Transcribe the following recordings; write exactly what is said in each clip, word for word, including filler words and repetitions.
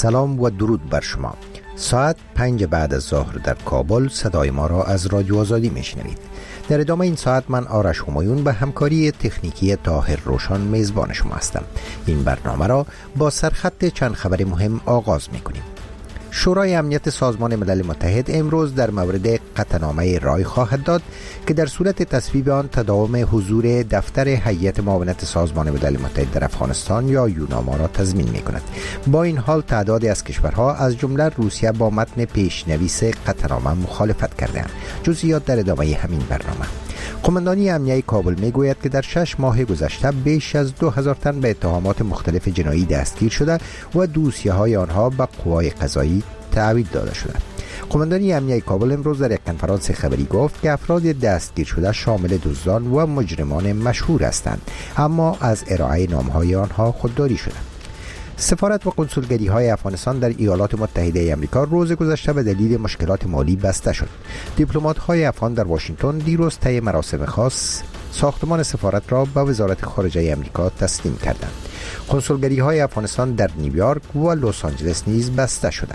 سلام و درود بر شما. ساعت پنج بعد از ظهر در کابل صدای ما را از رادیو آزادی میشنوید. در ادامه این ساعت من آرش همایون به همکاری تکنیکی طاهر روشن میزبان شما هستم. این برنامه را با سرخط چند خبر مهم آغاز میکنیم. شورای امنیت سازمان ملل متحد امروز در مورد قطعنامه رای خواهد داد که در صورت تصویب آن تداوم حضور دفتر هیئت معاونت سازمان ملل متحد در افغانستان یا یوناما را تضمین می کند. با این حال تعدادی از کشورها از جمله روسیه با متن پیشنویس قطعنامه مخالفت کردند. جزئیات در ادامه همین برنامه. قماندانی امنیه کابل می گوید که در شش ماه گذشته بیش از دو هزار تن به اتهامات مختلف جنایی دستگیر شده و دوسیه های آنها به قوای قضایی تحویل داده شده. قماندانی امنیه کابل امروز در یک کنفرانس خبری گفت که افراد دستگیر شده شامل دزدان و مجرمان مشهور هستند، اما از ارائه نامهای آنها خودداری شده. سفارت و کنسولگری های افغانستان در ایالات متحده آمریکا روز گذشته به دلیل مشکلات مالی بسته شد. دیپلمات های افغان در واشنگتن دیروز طی مراسم خاص ساختمان سفارت را به وزارت خارجه آمریکا تسلیم کردند. کنسولگری های افغانستان در نیویورک و لس آنجلس نیز بسته شده.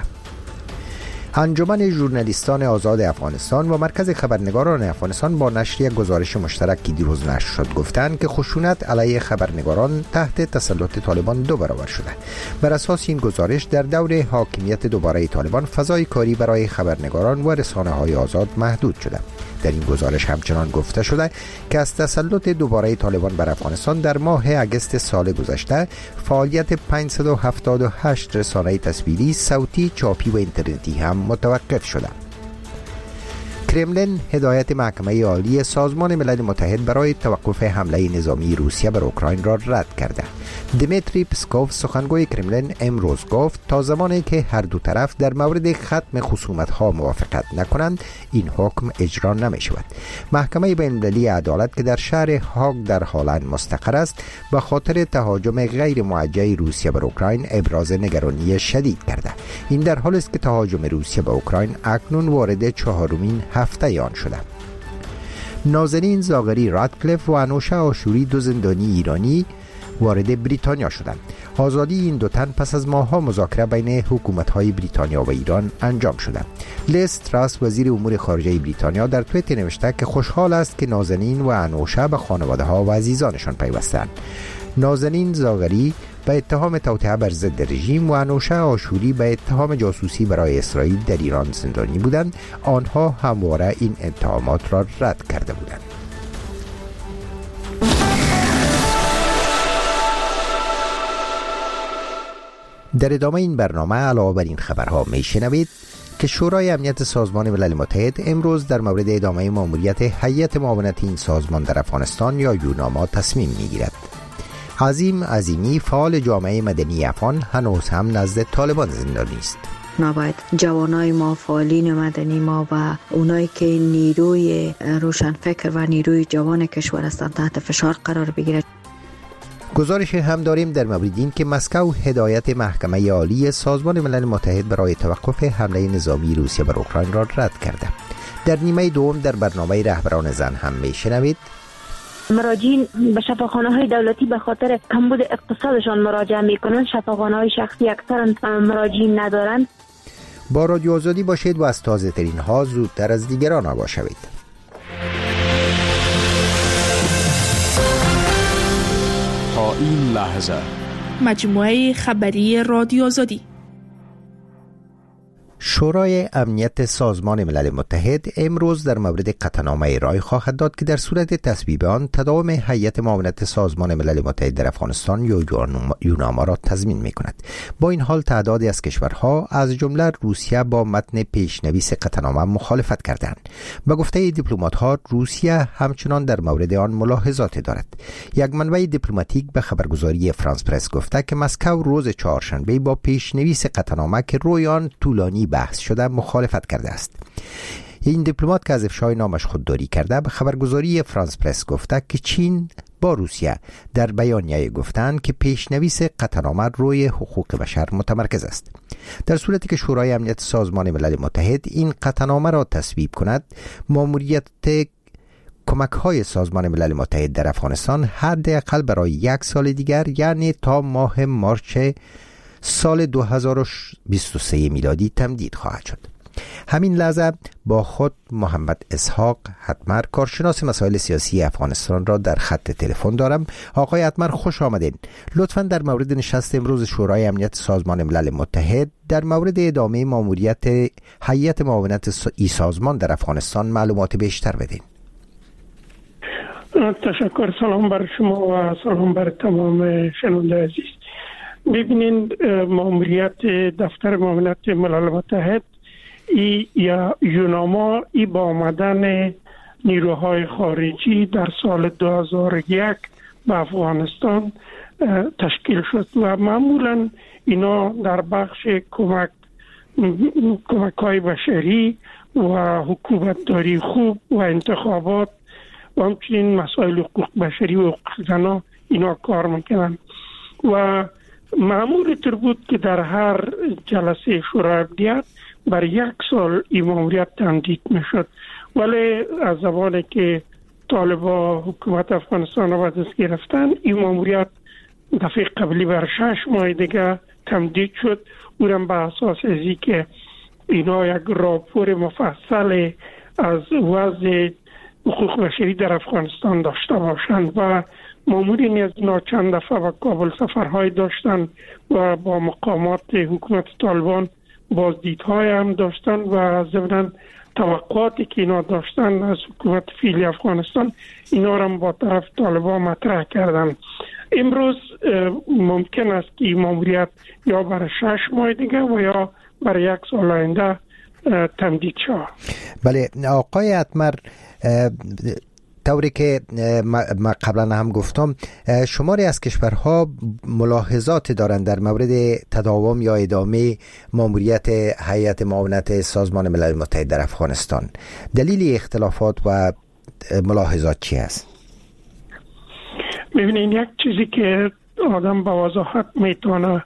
انجمن ژورنالیستان آزاد افغانستان و مرکز خبرنگاران افغانستان با نشر یک گزارش مشترک که دیروز نشر شد گفتند که خشونت علیه خبرنگاران تحت تسلط طالبان دو برابر شده. بر اساس این گزارش در دور حاکمیت دوباره طالبان فضای کاری برای خبرنگاران و رسانه‌های آزاد محدود شده. در این گزارش همچنان گفته شده که از تسلط دوباره طالبان بر افغانستان در ماه اگست سال گذشته فعالیت پانصد و هفتاد و هشت رسانه تصویری، صوتی، چاپی و اینترنتی هم متوقف شده. کرملین هدایت محکمه عالی سازمان ملل متحد برای توقف حمله نظامی روسیه بر اوکراین را رد کرده. دمیتری پسکوف سخنگوی کرملین امروز گفت تا زمانی که هر دو طرف در مورد ختم خصومت‌ها موافقت نکنند این حکم اجرا نمی شود. محکمه بین‌المللی عدالت که در شهر هاگ در هلند مستقر است به خاطر تهاجم غیر موجه روسیه بر اوکراین ابراز نگرانی شدید کرده. این در حالی است که تهاجم روسیه به اوکراین اکنون وارد چهارمین هفته آن شده. نازنین زاغری رادکلیف و انوشه آشوری دو زندانی ایرانی وارد بریتانیا شدند. آزادی این دو تن پس از ماه‌ها مذاکره بین حکومت‌های بریتانیا و ایران انجام شده. لیز تراس وزیر امور خارجه بریتانیا در توییت نوشته که خوشحال است که نازنین و انوشه به خانواده‌ها و عزیزانشان پیوستند. نازنین زاغری به اتهام توطئه بر ضد رژیم و انوشه آشوری به اتهام جاسوسی برای اسرائیل در ایران زندانی بودند. آنها همواره این اتهامات را رد کرده بودند. در ادامه این برنامه علاوه بر این خبرها میشنوید که شورای امنیت سازمان ملل متحد امروز در مورد ادامه ماموریت هیئت معاونت این سازمان در افغانستان یا یوناما تصمیم میگیرد. عظیم عظیمی فعال جامعه مدنی افغان هنوز هم نزد طالبان زندانی است. نباید جوانای ما، فعالین مدنی ما و اونایی که نیروی روشنفکر و نیروی جوان کشور هستند تحت فشار قرار بگیرد. گزارش هم داریم در مورد این که مسکو هدایت محکمه عالی سازمان ملل متحد برای توقف حمله نظامی روسیه بر اوکراین را رد کرده. در نیمه دوم در برنامه رهبران زن هم میشنوید مراجعین به شفاخانه‌های دولتی به خاطر کمبود اقتصادشان مراجعه میکنند. شفاخانه‌های شخصی اکثرا مراجعین ندارند. با رادیو آزادی باشید و از تازه ترین ها زودتر از دیگران آگاه شوید. تا این لحظه مجموعه خبری رادیو آزادی. شورای امنیت سازمان ملل متحد امروز در مورد قطعنامه رای خواهد داد که در صورت تصویب آن تداوم هیئت معاونت سازمان ملل متحد در افغانستان یا یوناما را تضمین می کند. با این حال تعدادی از کشورها از جمله روسیه با متن پیشنویس قطعنامه مخالفت کردند. به گفته دیپلمات‌ها روسیه همچنان در مورد آن ملاحظات دارد. یک منبع دیپلماتیک به خبرگزاری فرانس پرس گفته که مسکو روز چهارشنبه با پیشنویس قطعنامه که روی آن طولانی بحث شده مخالفت کرده است. این دیپلمات که از افشای نامش خودداری کرده به خبرگزاری فرانس پرس گفته که چین با روسیه در بیانیه گفتند که پیشنویس قطعنامه روی حقوق بشر متمرکز است. در صورتی که شورای امنیت سازمان ملل متحد این قطعنامه را تصویب کند، ماموریت کمک‌های سازمان ملل متحد در افغانستان حداقل برای یک سال دیگر یعنی تا ماه مارچ سال دو هزار و بیست و سه میلادی تمدید خواهد شد. همین لحظه با خود محمد اسحاق حتمر، کارشناس مسائل سیاسی افغانستان را در خط تلفن دارم. آقای حتمر خوش آمدین. لطفاً در مورد نشست امروز شورای امنیت سازمان ملل متحد در مورد ادامه ماموریت هیئت معاونت این سازمان در افغانستان معلومات بیشتر بدین. تشکر. سلام بر شما و سلام بر تمام شنونده عزیز. ببینید، ماموریت دفتر معاونت ملل متحد ای یا یوناما ای با آمدن نیروهای خارجی در سال دو هزار و یک به افغانستان تشکیل شد و معمولا اینا در بخش کمک کمک های بشری و حکومتداری خوب و انتخابات و همچنین مسائل حقوق بشری و حقوق زنان اینا کار میکنن و معمول تر بود که در هر جلسه شورای امنیت بر یک سال این ماموریت تمدید میشد، ولی از زمانی که طالبان حکومت افغانستان را به دست گرفتن این ماموریت دفعه قبلی بر شش ماه دیگه تمدید شد. اونم به اساس ازی که اینا یک راپور مفصل از وضع حقوق بشری در افغانستان داشته باشند و مامورین از اینا چند دفعه به کابل سفرهای داشتن و با مقامات حکومت طالبان بازدیدهای هم داشتن و ضمن توقعاتی که اینا داشتن از حکومت فعلی افغانستان اینا را با طرف طالبان مطرح کردن. امروز ممکن است که این ماموریت یا برای شش ماه دیگه و یا برای یک سال آینده تمدید شود. بله آقای حتمر، طوری که ما قبلا هم گفتم شماری از کشورها ملاحظات دارند در مورد تداوم یا ادامه ماموریت هیئت معاونت سازمان ملل متحد در افغانستان. دلیل اختلافات و ملاحظات چی است؟ ببینید، یک چیزی که آدم با وضاحت میتونه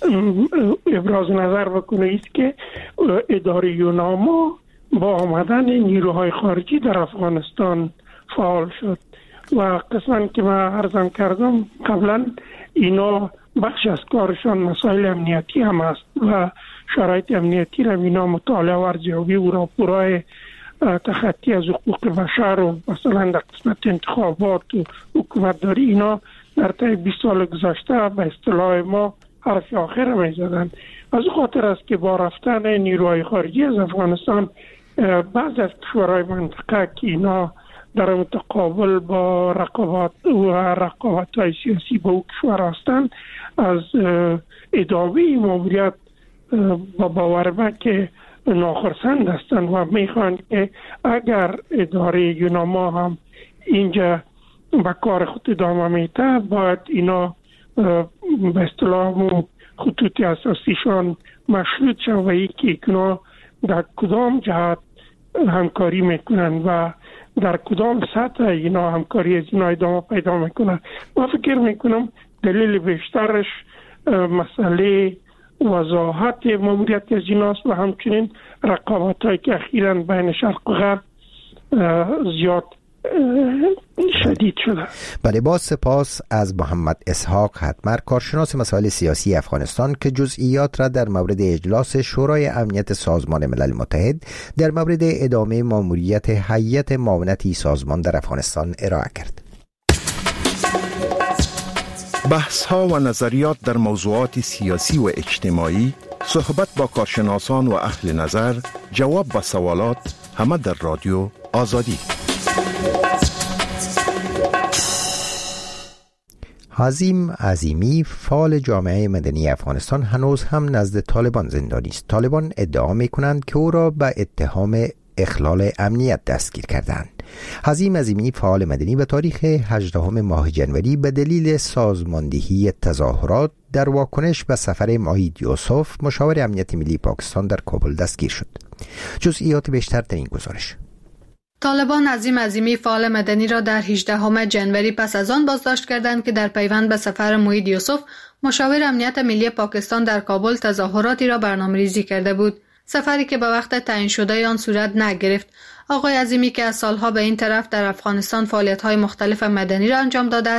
ابراز نظر بکنه است که اداره یوناما با آمدن نیروهای خارجی در افغانستان فعال شد و قسماً که من عرضم کردم قبلا اینا بخش از کارشان مسائل امنیتی هم است و شرایط امنیتی را اینا مطالعه و ارزیابی و راپورهای تخطی از حقوق بشر و مثلا در قسمت انتخابات و حکومتداری اینا در طی بیست سال گذشته به اصطلاح ما حرف آخر می زدن. از خاطر است که با رفتن نیروهای خارجی از افغانستان بعض از کشورهای منطقه که اینا در متقابل با رقابت و رقابت‌های سیاسی با او کشور هستند از ادامه ماموریت با باور به که ناخرسند هستند و میخواهند که اگر اداره یوناما هم اینجا به کار خود ادامه میده باید اینا به اصطلاح خطوط اساسیشان مشروط شود و یکی اینا در کدام جهت همکاری میکنن و در کدام سطح اینا همکاری از اینا ادامه پیدا میکنن. ما فکر میکنم دلیل بیشترش مسئله وضاحت ماموریت از ایناست و همچنین رقابت هایی که اخیراً بین شرق و غرب زیاد شدید شده. بله، با سپاس از محمد اسحاق حتمر، کارشناس مسائل سیاسی افغانستان که جزئیات را در مورد اجلاس شورای امنیت سازمان ملل متحد در مورد ادامه ماموریت هیئت معاونت این سازمان در افغانستان ارائه کرد. بحث ها و نظریات در موضوعات سیاسی و اجتماعی، صحبت با کارشناسان و اهل نظر، جواب به سوالات، همه در رادیو آزادی. حزیم عظیمی، فعال جامعه مدنی افغانستان، هنوز هم نزد طالبان زندانی است. طالبان ادعا می‌کنند که او را به اتهام اخلال امنیت دستگیر کردند. حزیم عظیمی، فعال مدنی، به تاریخ هجدهم ماه جنوری به دلیل سازماندهی تظاهرات در واکنش به سفر ماهید یوسف، مشاور امنیت ملی پاکستان، در کابل دستگیر شد. جزئیات بیشتر در این گزارش. طالبان حزیم عظیمی، فعال مدنی را در هجدهم جنوری پس از آن بازداشت کردند که در پیوند به سفر ماهید یوسف، مشاور امنیت ملی پاکستان، در کابل تظاهراتی را برنامه‌ریزی کرده بود. سفری که به وقت تعیین شده آن صورت نگرفت. آقای عظیمی که از سالها به این طرف در افغانستان فعالیت‌های مختلف مدنی را انجام داده است،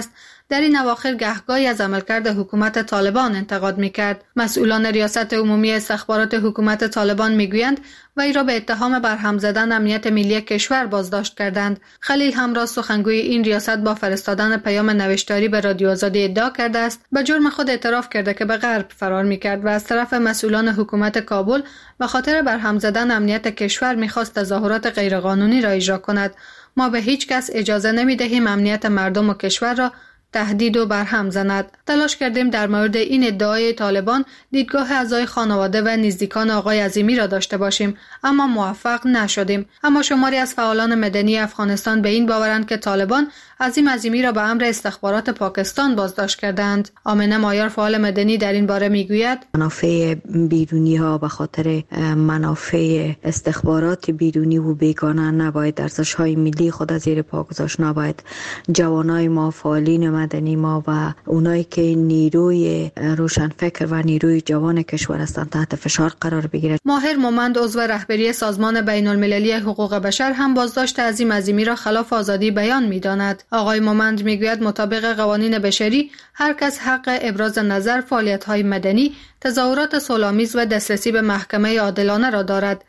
در این اواخر گهگاهی از عملکرد حکومت طالبان انتقاد می‌کرد. مسئولان ریاست عمومی استخبارات حکومت طالبان می‌گویند وی را به اتهام برهم زدن امنیت ملی کشور بازداشت کردند. خلیل همراه سخنگوی این ریاست با فرستادن پیام نوشتاری به رادیو آزادی ادعا کرده است به جرم خود اعتراف کرده که به غرب فرار می‌کرد و از طرف مسئولان حکومت کابل به خاطر برهم زدن امنیت کشور می‌خواست تظاهرات غیرقانونی را اجرا کند. ما به هیچ کس اجازه نمی‌دهیم امنیت مردم و کشور را تهدید و برهم زند. تلاش کردیم در مورد این ادعای طالبان دیدگاه اعضای خانواده و نزدیکان آقای عظیمی را داشته باشیم، اما موفق نشدیم. اما شماری از فعالان مدنی افغانستان به این باورند که طالبان عظیم عظیمی را به امر استخبارات پاکستان بازداشت کردند. آمنه مایار فعال مدنی در این باره میگوید منافع بیرونی ها به خاطر منافع استخبارات بیرونی و بیگانه نباید ارزش های ملی خود از زیر پا گذاشت. نباید جوانای ما، فعالین مدنی ما و اونایی که نیروی روشنفکر و نیروی جوان کشور هستند تحت فشار قرار بگیرد. ماهر مومند عضو رهبری سازمان بین المللی حقوق بشر هم بازداشت عظیم عظیمی را خلاف آزادی بیان می‌داند. آقای مومند میگوید مطابق قوانین بشری هر کس حق ابراز نظر، فعالیت‌های مدنی، تظاهرات صلح‌آمیز و دسترسی به محکمه عادلانه را دارد.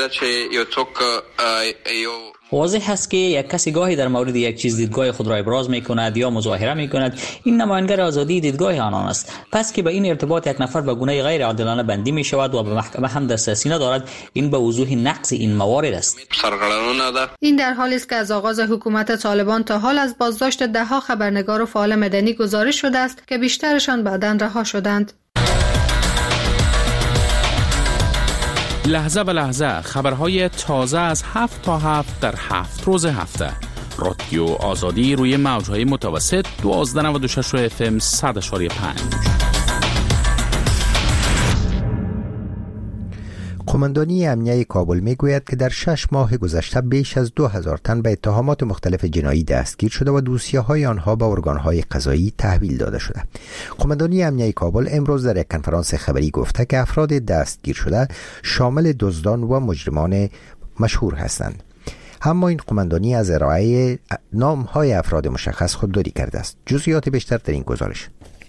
واضح است که یک کسی گاهی در مورد یک چیز دیدگاه خود را ابراز می کند یا مظاهره می کند، این نماینگر آزادی دیدگاه آنان است. پس که به این ارتباط یک نفر به گونه غیر عادلانه بندی می شود و به محکمه هم دسترسی ندارد، این به وضوح نقض این موارد است. این در حالی است که از آغاز حکومت طالبان تا حال از بازداشت ده ها خبرنگار و فعال مدنی گزارش شده است که بیشترشان بعداً رها شدند. لحظه به لحظه خبرهای تازه از هفت تا هفت در هفت روز هفته. رادیو آزادی روی موجهای متوسط دوازده نود و شش اف ام صد اشاری پنج. قماندانی امنیه کابل میگوید که در شش ماه گذشته بیش از دو هزار تن به اتهامات مختلف جنایی دستگیر شده و دوسیه‌های آنها به ارگان‌های قضایی تحویل داده شده. قماندانی امنیه کابل امروز در یک کنفرانس خبری گفته که افراد دستگیر شده شامل دزدان و مجرمان مشهور هستند. اما این قماندانی از ارائه نام‌های افراد مشخص خودداری کرده است. جزئیات بیشتر در این گزارش.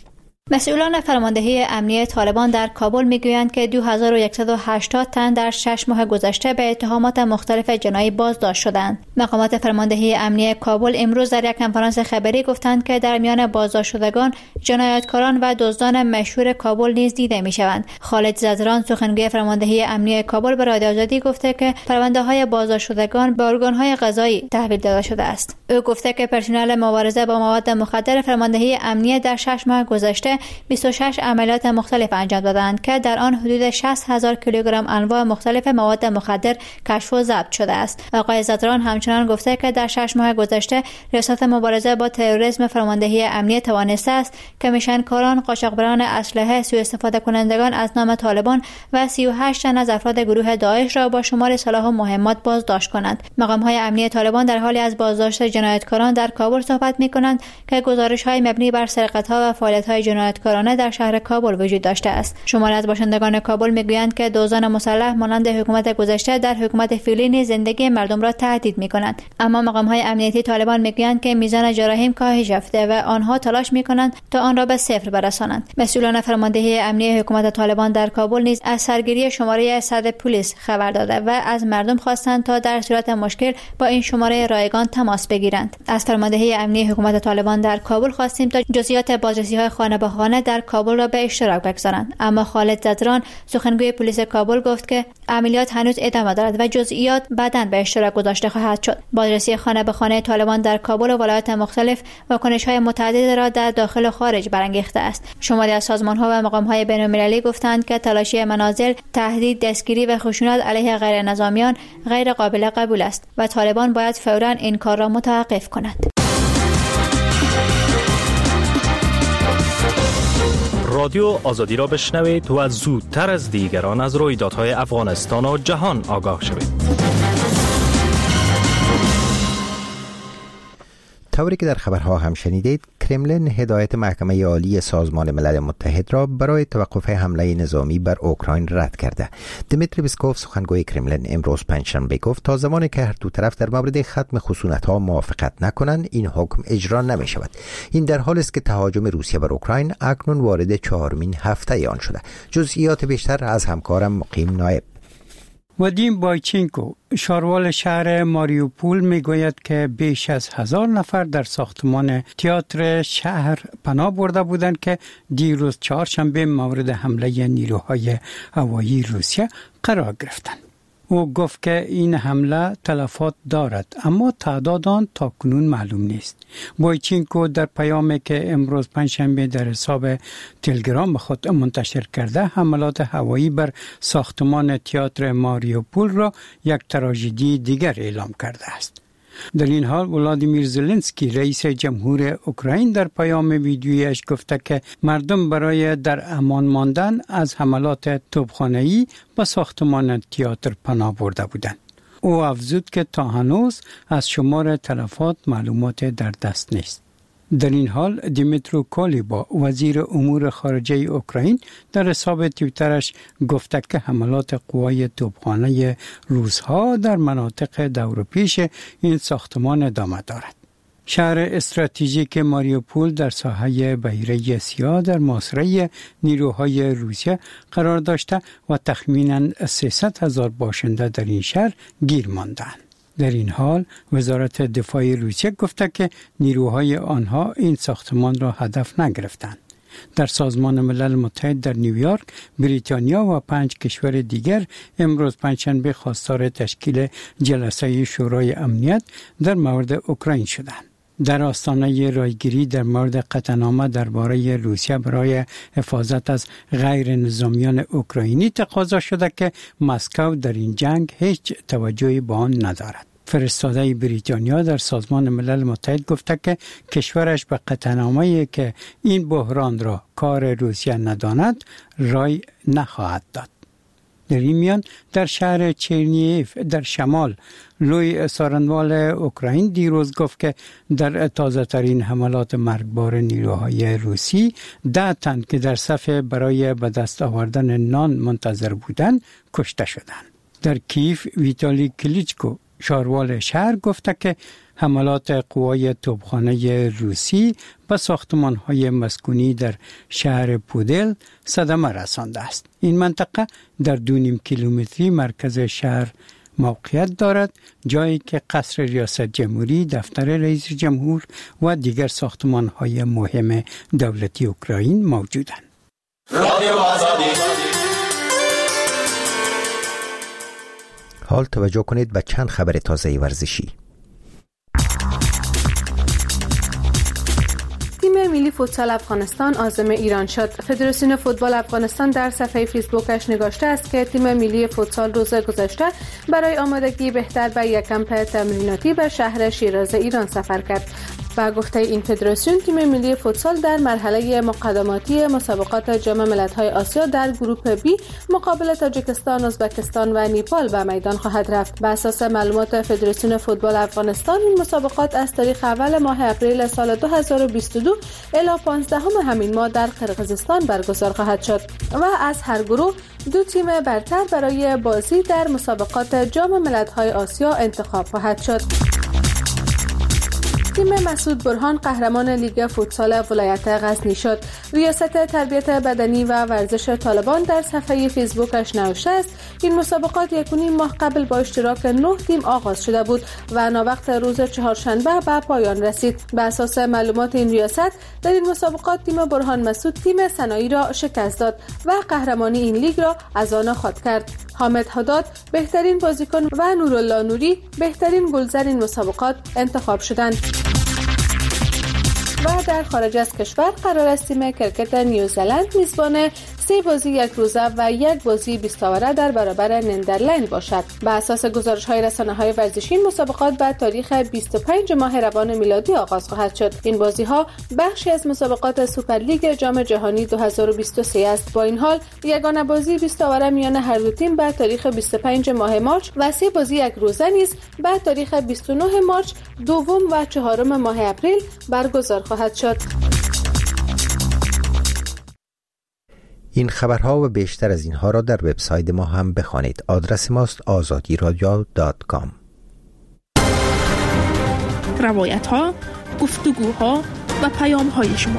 مسئولان فرماندهی امنیه طالبان در کابل میگویند که دو هزار و صد و هشتاد تن در شش ماه گذشته به اتهامات مختلف جنایی بازداشت شدند. مقامات فرماندهی امنیه کابل امروز در یک کنفرانس خبری گفتند که در میان بازداشت شدگان جنایتکاران و دزدان مشهور کابل نیز دیده میشوند. خالد زدران سخنگوی فرماندهی امنیه کابل به رادیو آزادی گفته که پرونده‌های بازداشت شدگان به ارگان‌های قضایی تحویل داده شده است. او گفته که پرسنل مبارزه با مواد مخدر فرماندهی امنیه در شش ماه گذشته بیست و شش عملیات مختلف انجام دادند که در آن حدود شصت هزار کیلوگرم انواع مختلف مواد مخدر کشف و ضبط شده است. آقای زدران همچنان گفته که در شش ماه گذشته ریاست مبارزه با تروریسم فرماندهی امنیه توانسته است که میشنکاران، قاچاقبران اسلحه، سوء استفاده کنندگان از نام طالبان و سی و هشت تن از افراد گروه داعش را با شمار سلاح و مهمات بازداشت کنند. مقام‌های امنیه طالبان در حالی از بازداشت جنایتکاران در کابل صحبت می‌کنند که گزارش‌های مبنی بر سرقت‌ها و فعالیت‌های جنایتکارانه در شهر کابل وجود داشته است. شماری از باشندگان کابل میگویند که دزدان مسلح مانند حکومت گذشته در حکومت فعلی نیز زندگی مردم را تهدید می‌کنند. اما مقام‌های امنیتی طالبان میگویند که میزان جراحیم کاهش یافته و آنها تلاش می‌کنند تا آن را به صفر برسانند. مسئولان فرماندهی امنیتی حکومت طالبان در کابل نیز از سرگیری شماره صد پلیس خبر داده و از مردم خواستند تا در صورت مشکل با این شماره رایگان تماس بگیرند. از فرماندهی امنیتی حکومت طالبان در کابل خواستیم تا جزئیات بازرسی‌های خانه به خانه در کابل را به اشتراک بگذارند، اما خالد زدران سخنگوی پلیس کابل گفت که عملیات هنوز ادامه دارد و جزئیات بعداً به اشتراک گذاشته خواهد شد. بازرسی خانه به خانه طالبان در کابل و ولایات مختلف واکنش‌های متعددی را در داخل و خارج برانگیخته است. شماری از سازمان‌ها و مقام‌های بین‌المللی گفتند که تلاشی منازل، تهدید، دستگیری و خشونت علیه غیر نظامیان غیر قابل قبول است و طالبان باید فوراً این کار را متوقف کند. رادیو آزادی را بشنوید و زودتر از دیگران از رویدادهای افغانستان و جهان آگاه شوید. طوری که در خبرها هم شنیدید، کرملین هدایت محکمه عالی سازمان ملل متحد را برای توقف حمله نظامی بر اوکراین رد کرده. دمیتری پسکوف سخنگوی کرملین امروز پنجشنبه گفت تا زمانی که هر دو طرف در مورد ختم خشونت‌ها موافقت نکنند این حکم اجرا نمی شود. این در حالی است که تهاجم روسیه بر اوکراین اکنون وارد چهارمین هفته آن شده. جزئیات بیشتر از همکارم مقیم نایب. ودیم بایچینکو شاروال شهر ماریوپول میگوید که بیش از هزار نفر در ساختمان تئاتر شهر پناه برده بودند که دیروز چهارشنبه مورد حمله نیروهای هوایی روسیه قرار گرفتند. او گفت که این حمله تلفات دارد اما تعداد آن تاکنون معلوم نیست. بویچینکو در پیامی که امروز پنجشنبه در حساب تلگرام خود منتشر کرده حملات هوایی بر ساختمان تئاتر ماریوپول را یک تراژدی دیگر اعلام کرده است. در این حال ولادیمیر زلنسکی رئیس جمهور اوکراین در پیام ویدیویش گفته که مردم برای در امان ماندن از حملات توپخانه‌ای به ساختمان تئاتر پناه برده بودند. او افزود که تا هنوز از شمار تلفات معلومات در دست نیست. در این حال دیمیترو کالیبا وزیر امور خارجه اوکراین در حساب توییترش گفته که حملات قوای توپخانه روس‌ها در مناطق دور پیش این ساختمان ادامه دارد. شهر استراتژیک ماریوپول در ساحه بحیره سیاه در محاصره نیروهای روسیه قرار داشته و تخمیناً سیصد هزار باشنده در این شهر گیر ماندند. در این حال وزارت دفاع روسیه گفته که نیروهای آنها این ساختمان را هدف نگرفتند. در سازمان ملل متحد در نیویورک، بریتانیا و پنج کشور دیگر امروز پنجشنبه خواستار تشکیل جلسه شورای امنیت در مورد اوکراین شدند. در آستانه رایگیری در مورد قطعنامه درباره روسیه برای حفاظت از غیر نظامیان اوکراینی تقاضا شده که مسکو در این جنگ هیچ توجهی به آن ندارد. فرستاده بریتانیا در سازمان ملل متحد گفته که کشورش به قطعنامه‌ای که این بحران را کار روسیه نداند رای نخواهد داد. در این میان در شهر چرنیف در شمال لوی سارنوال اوکراین دیروز گفت که در تازه ترین حملات مرگبار نیروهای روسی ده تن که در صف برای به دست آوردن نان منتظر بودند کشته شدند. در کیف ویتالی کلیچکو شاروال شهر گفته که حملات قوای توپخانه روسی به ساختمان‌های مسکونی در شهر پودل صدمه رسانده است. این منطقه در دو نیم کیلومتری مرکز شهر موقعیت دارد، جایی که قصر ریاست جمهوری، دفتر رئیس جمهور و دیگر ساختمان‌های مهم دولتی اوکراین موجودند. حال توجه کنید به چند خبر تازه ورزشی. تیم ملی فوتسال افغانستان عازم ایران شد. فدراسیون فوتبال افغانستان در صفحه فیسبوکش نگاشته است که تیم ملی فوتسال روز گذشته برای آمادگی بهتر به یک کمپ تمریناتی به شهر شیراز ایران سفر کرد. با گفته این فدراسیون تیم ملی فوتسال در مرحله مقدماتی مسابقات جام ملت‌های آسیا در گروه بی مقابل تاجیکستان، ازبکستان و نیپال به میدان خواهد رفت. بر اساس معلومات فدراسیون فوتبال افغانستان این مسابقات از تاریخ اول ماه اپریل سال دو هزار و بیست و دو الی پانزدهم همین ماه در قرقیزستان برگزار خواهد شد و از هر گروه دو تیم برتر برای بازی در مسابقات جام ملت‌های آسیا انتخاب خواهد شد. تیم مسعود برهان قهرمان لیگ فوتسال ولایت غزنی شد. ریاست تربیت بدنی و ورزش طالبان در صفحه فیسبوکش نوشته است این مسابقات یک و نیم ماه قبل با اشتراک نه تیم آغاز شده بود و ناوقت روز چهارشنبه به پایان رسید. به اساس معلومات این ریاست در این مسابقات تیم برهان مسعود تیم سنایی را شکست داد و قهرمانی این لیگ را از آن خود کرد. حامد حداد بهترین بازیکن و نورالله نوری بهترین گلزن این مسابقات انتخاب شدند. و در خارج از کشور قرار است تیم کرکت نیوزلند میزبان سه بازی یک روزه و یک بازی بیست اوره در برابر نیدرلند باشد. به اساس گزارش‌های رسانه‌های ورزشی مسابقات بعد تاریخ بیست و پنج ماه روان میلادی آغاز خواهد شد. این بازی‌ها بخشی از مسابقات سوپرلیگ جام جهانی دو هزار و بیست و سه است. با این حال یگانه بازی بیست اوره میان هر دو تیم بعد تاریخ بیست و پنج ماه مارس و سه بازی یک روزه نیز بعد تاریخ بیست و نه مارس، دوم و چهارم ماه اپریل برگزار خواهد شد. این خبرها و بیشتر از اینها را در وبسایت ما هم بخوانید. آدرس ماست آزادی رادیو دات کام. روایت ها، گفتگوها و پیام های شما.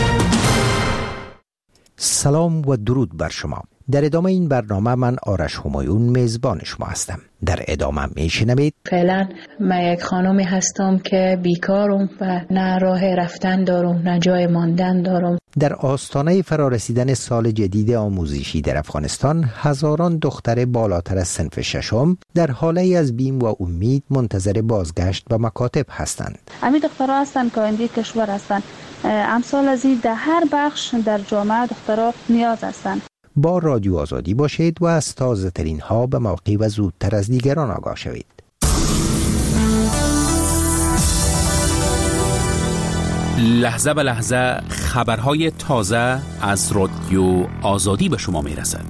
سلام و درود بر شما. در ادامه این برنامه من آرش همایون میزبان شما هستم. در ادامه میشنوید فعلا من یک خانمی هستم که بیکارم و نه راه رفتن دارم نه جای ماندن دارم. در آستانه فرارسیدن سال جدید آموزشی در افغانستان، هزاران دختر بالاتر از صنف ششم در حاله از بیم و امید منتظر بازگشت به مکاتب هستند. امی دخترها هستند که آینده کشور هستند. امثال از این در هر بخش در جامعه دخترها نیاز هستند. با رادیو آزادی باشید و از تازه ترین ها به موقع و زودتر از دیگران آگاه شوید. لحظه به لحظه خبرهای تازه از رادیو آزادی به شما می رسد.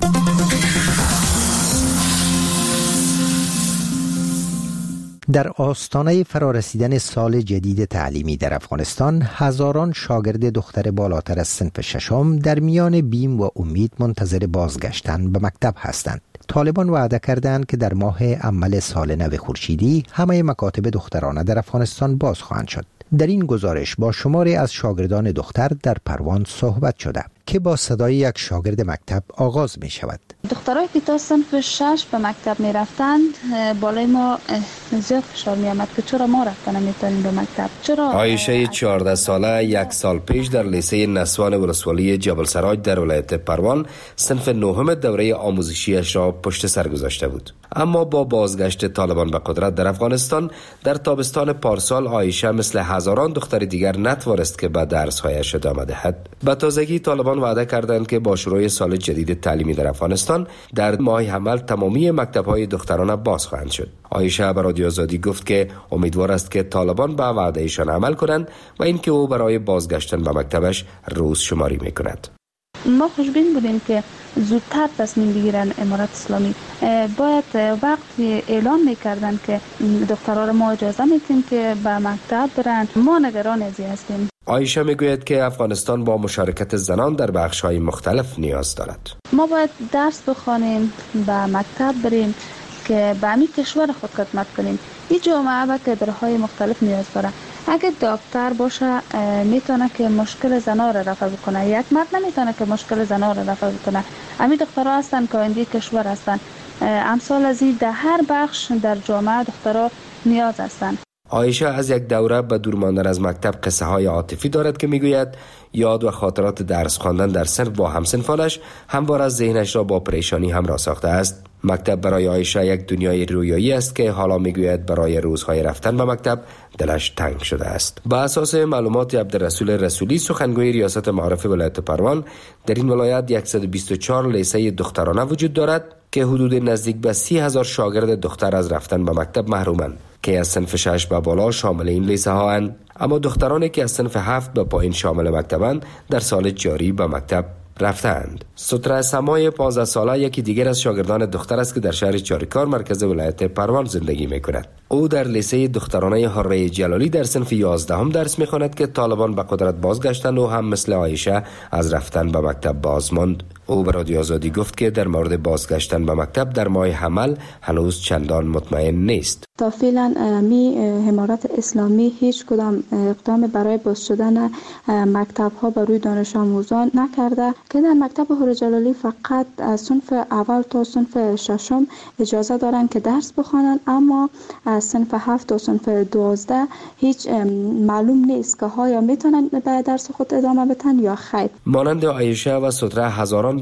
در آستانه فرارسیدن سال جدید تعلیمی در افغانستان، هزاران شاگرد دختر بالاتر از صنف ششم در میان بیم و امید منتظر بازگشتن به مکتب هستند. طالبان وعده کردند که در ماه اول سال نو خورشیدی همه مکاتب دخترانه در افغانستان باز خواهند شد. در این گزارش با شماری از شاگردان دختر در پروان صحبت شده که با صدای یک شاگرد مکتب آغاز می شود. دخترایی که تا صنف شش به مکتب می رفتند بالای ما زیاد فشار می آمد که چرا ما رفتن نمیتونیم به مکتب. چرا عایشه چهارده ساله یک سال پیش در لیسه نسوان ولسوالی جبل سراج در ولایت پروان صنف نهم دوره آموزشیش را پشت سر گذاشته بود. اما با بازگشت طالبان به قدرت در افغانستان در تابستان پارسال، عایشه مثل هزاران دختر دیگر نتوانست که به درس‌هایش ادامه دهد. به تازگی طالبان وعده کردند که با شروع سال جدید تعلیمی در افغانستان در ماه حمل تمامی مکتب‌های دخترانه باز خواهند شد. عایشه به رادیو آزادی گفت که امیدوار است که طالبان به وعدهشان عمل کنند و اینکه او برای بازگشتن به مکتبش روز شماری می‌کند. ما خوشبین بودیم که زودتر تصمیم بگیرن امارت اسلامی. باید وقتی اعلان میکردن که دخترها را ما اجازه میدیم که به مکتب برن، ما نگران ازی هستیم. عایشه میگوید که افغانستان با مشارکت زنان در بخش‌های مختلف نیاز دارد. ما باید درس بخوانیم، به مکتب بریم که به همین کشور خود خدمت کنیم. این جامعه به کادرهای مختلف نیاز داره. اگه دکتر باشه میتونه که مشکل زنا را رفع بکنه، یک مرد نمیتونه که مشکل زنا را رفع بکنه. همین دخترها هستن که آینده کشور هستن. امثال از این در هر بخش در جامعه دخترها نیاز هستن. عایشه از یک دوره به دور ماندن از مکتب قصه های عاطفی دارد که میگوید یاد و خاطرات درس خواندن در صنف با همسنفانش همواره از ذهنش را با پریشانی همراه ساخته است. مکتب برای عایشه یک دنیای رویایی است که حالا میگوید برای روزهای رفتن به مکتب دلش تنگ شده است. با اساس معلومات عبدالرسول رسولی، سخنگوی ریاست معارف ولایت پروان، در این ولایت صد و بیست و چهار لیسه دخترانه وجود دارد که حدود نزدیک به سی هزار شاگرد دختر از رفتن به مکتب محرومند که از صنف شش به بالا شامل این لیسه ها اند. اما دخترانی که از صنف هفت به پایین شامل مکتبند در سال جاری به مکتب رفتند. ستره سمای پانزده ساله یکی دیگر از شاگردان دختر است که در شهر چاریکار مرکز ولایت پروان زندگی می‌کند. او در لیسه دخترانه حره جلالی در صنف یازدهم درس می‌خواند که طالبان به قدرت بازگشتند و هم مثل عایشه از رفتن به مکتب باز ماند. او به رادیو آزادی گفت که در مورد بازگشتن به مکتب در ماه حمل هنوز چندان مطمئن نیست. تا فعلا می امارت اسلامی هیچ کدام اقدام برای باز شدن مکتب ها بر روی دانش آموزان نکرده که در مکتب حره جلالی فقط از صنف اول تا صنف ششم اجازه دارند که درس بخوانند، اما از صنف هفت تا صنف دوازده هیچ معلوم نیست که ها یا میتونن به درس خود ادامه بدن یا خیر. مانند عایشه و ستره هزاران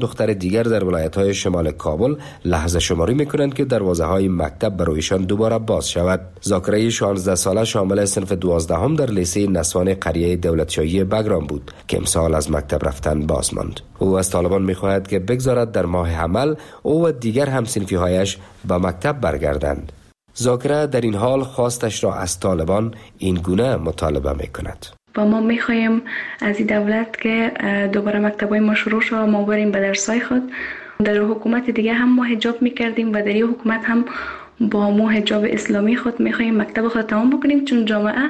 دختر دیگر در ولایت‌های شمال کابل لحظه شماری می‌کنند که دروازه‌های مکتب برایشان دوباره باز شود. ذاکره شانزده ساله شامل صنف دوازدهم در لیسه نسوان قریه دولتشاهی بگرام بود که امسال از مکتب رفتن باز ماند. او از طالبان می‌خواهد که بگذارد در ماه حمل او و دیگر هم‌صنفی‌هایش به مکتب برگردند. ذاکره در این حال خواستش را از طالبان این گونه مطالبه می‌کند. و ما میخوایم از این دولت که دوباره مکتبای ما شروع شد، ما بریم به درسای خود. در حکومت دیگه هم ما حجاب میکردیم و در این حکومت هم با ما حجاب اسلامی خود میخوایم مکتب خود تمام بکنیم، چون جامعه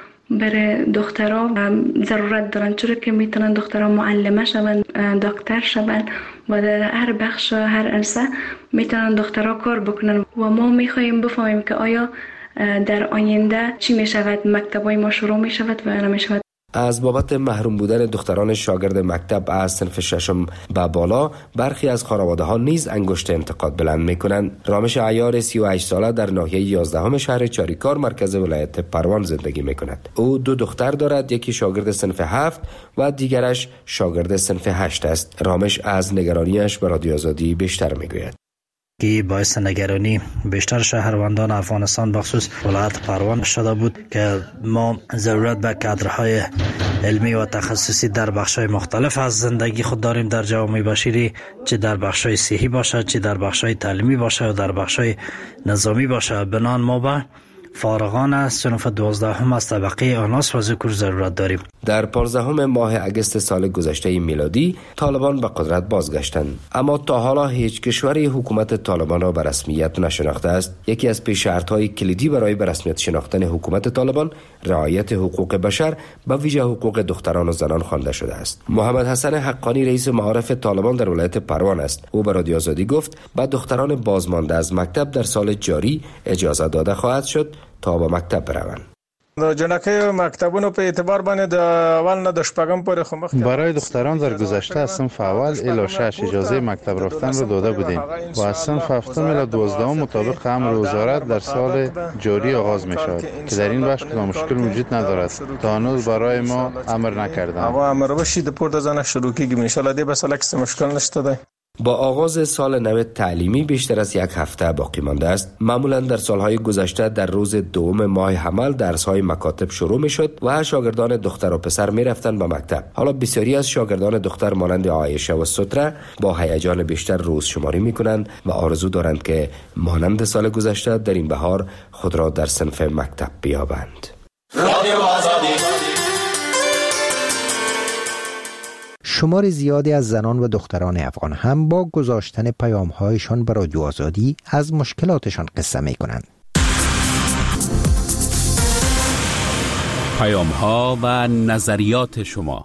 برای دخترها ضرورت دارن، چرا که میتونن دخترها معلمه شون، دکتر شون و در هر بخش هر عرصه میتونن دخترها کار بکنن. و ما میخوایم بفهمیم که آیا در آینده چی می شود، مکتبای ما شروع می شود و نمی شود. از بابت محروم بودن دختران شاگرد مکتب از صنف ششم به بالا برخی از خانواده ها نیز انگشت انتقاد بلند می کنند. رامش عیار سی و هشت ساله در ناحیه یازدهم شهر چاریکار مرکز ولایت پروان زندگی می کند. او دو دختر دارد، یکی شاگرد صنف هفت و دیگرش شاگرد صنف هشت است. رامش از نگرانیش به رادیو آزادی بیشتر می گوید. که باعث نگرانی بیشتر شهروندان افغانستان بخصوص ولایت پروان شده بود که ما ضرورت به کادرهای علمی و تخصصی در بخش‌های مختلف از زندگی خود داریم در جامعه بشری، چه در بخش‌های صحی باشه، چه در بخش‌های تعلیمی باشه و در بخش‌های نظامی باشه. بنان ما به فارغان از صنف دوازدهم از طبقه آناس و ذکر ضرورت داریم. در پانزدهم ماه اگست سال گذشته میلادی طالبان به قدرت بازگشتند، اما تا حالا هیچ کشوری حکومت طالبان را به رسمیت نشناخته است. یکی از پیش شرط‌های کلیدی برای به رسمیت شناختن حکومت طالبان رعایت حقوق بشر، به ویژه حقوق دختران و زنان خوانده شده است. محمد حسن حقانی رئیس معارف طالبان در ولایت پروان است. او به رادیو آزادی گفت به دختران بازمانده از مکتب در سال جاری اجازه داده خواهد شد تا به مکتب بروند. جنکه مکتبونو په اعتبار باندې د اول نه د شپږم پورې خو مخکې برای دختران در گذشته از صنف اول الی شش اجازه مکتب رفتن را داده بودیم و از صنف هفتم الی دوازدهم مطابق امر وزارت در سال جاری آغاز می شود که در این بخش کدام مشکل وجود ندارد. تا هنوز برای ما امر نکردند. اما امر بشی د پورته ځنه شروع کیږي ان شاء الله دې بسله کې مشکل نشته ده. با آغاز سال نو تعلیمی بیشتر از یک هفته باقی مانده است. معمولا در سالهای گذشته در روز دوم ماه حمل درس‌های مکاتب شروع می‌شد و شاگردان دختر و پسر می‌رفتند به مکتب. حالا بسیاری از شاگردان دختر مانند عایشه و ستره با هیجان بیشتر روز شماری می‌کنند و آرزو دارند که مانند سال گذشته در این بهار خود را در صنف مکتب بیابند. شمار زیادی از زنان و دختران افغان هم با گذاشتن پیام‌هایشان به رادیو آزادی از مشکلاتشان قصه می‌کنند. پیام‌ها و نظریات شما.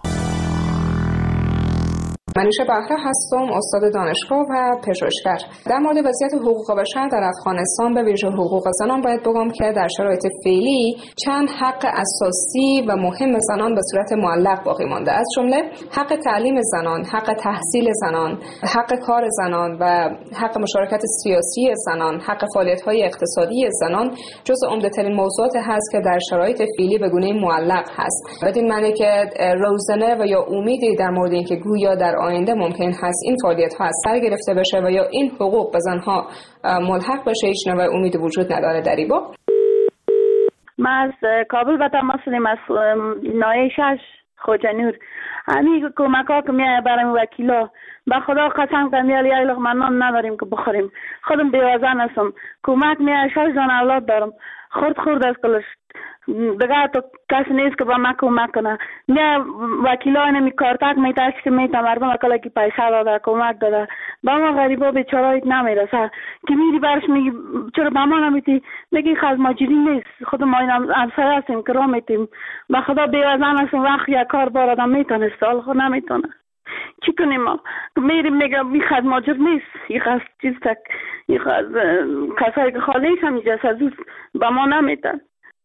منوشه بهره هستم، استاد دانشگاه و پژوهشگر. در مورد وضعیت حقوق بشر در افغانستان به ویژه حقوق زنان باید بگم که در شرایط فعلی چند حق اساسی و مهم زنان به صورت معلق باقی مانده، از جمله حق تعلیم زنان، حق تحصیل زنان، حق کار زنان و حق مشارکت سیاسی زنان، حق فعالیت‌های اقتصادی زنان جزو عمده‌ترین موضوعات هست که در شرایط فعلی به گونه معلق هست. بدین معنی که روزنه و یا امیدی در مورد اینکه گویا در آینده ممکن هست این فعالیت ها از سر گرفته بشه و یا این حقوق به زنها ملحق بشه هیچ نوع امید وجود نداره در این باب. ما از کابل به تماس هستیم، از ناحیه شش خوجنور. همین کمک ها که میایه برای وکیلا به خدا قسم که میایه یه لقمه نان نداریم که بخوریم. خودم بیوزن هستم، کمک میایه شش جان اولاد دارم، خورد خورد از کلش دیگه تو کسی نیست که با ما کمک کنه. نه وکیلا نمی کارتک میتاش که میتا مردم اکلا که پیسه داده کمک داده با ما غریبا بیچارهایت نمیرسه که میری برش میگی چرا با ما نمیتی، میگی خز ماجری نیست، خود ما این همسایه هستیم که را میتیم به خدا بیوزن هستیم، وقت یک کار بار آدم میتونه سال خود نمیتونه چی کنیم. ما میریم میگم این خز ماجر نیست، این خز چیز تک این خز کسایی که خالیش هم اینجا سزوز با ما نمیتن.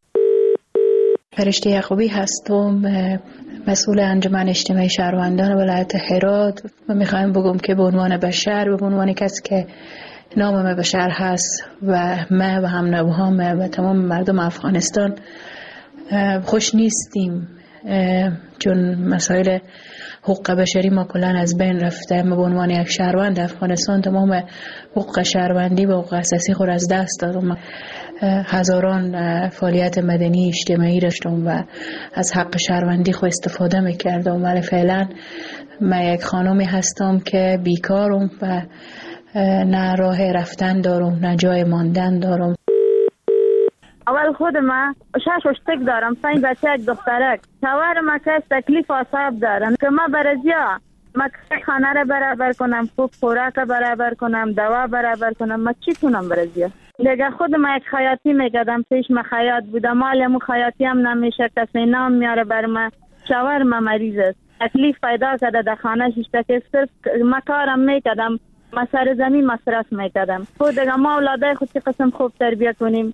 فرشته یعقوبی هستم، مسئول انجمن اجتماعی شهروندان ولایت هرات و میخوایم بگم که به عنوان بشر و به عنوان کسی که نام بشر هست و ما و هم نوهام و تمام مردم افغانستان خوش نیستیم چون مسائل حقوق بشری ما کلا از بین رفته. ما به عنوان یک شهروند افغانستان تمام حقوق شهروندی و حقوق اساسی خود از دست دادم. هزاران فعالیت مدنی اجتماعی داشتم و از حق شهروندی خود استفاده میکردم، ولی فعلا من یک خانمی هستم که بیکارم و نه راه رفتن دارم نه جای ماندن دارم. اول خود ما شش اشتک دارم، پنج بچه یک دخترک. شوهر ما که تکلیف آساب دارن که ما برازیا ما خانه را برابر کنم، خوب خوراک برابر کنم، دوا برابر کنم، ما چی کنم برازیا؟ دیگه خود ما یک خیاطی میکردم، پیش ما خیاط بودم، مال مو خیاطی هم نمیشه، کسی نام میاره بر ما. شوهر ما مریض است، تکلیف پیدا کرده در خانه شش که صرف ما کارم میکردم، ما سر زمین مصرف میکردم. خود دیگه ما اولادای خود چه قسم خوب تربیت کنیم؟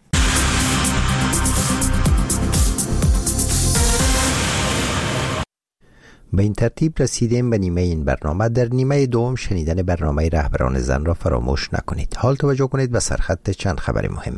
به این ترتیب رسیدیم به نیمه این برنامه. در نیمه دوم شنیدن برنامه رهبران زن را فراموش نکنید. حال توجه کنید به سرخط چند خبر مهم.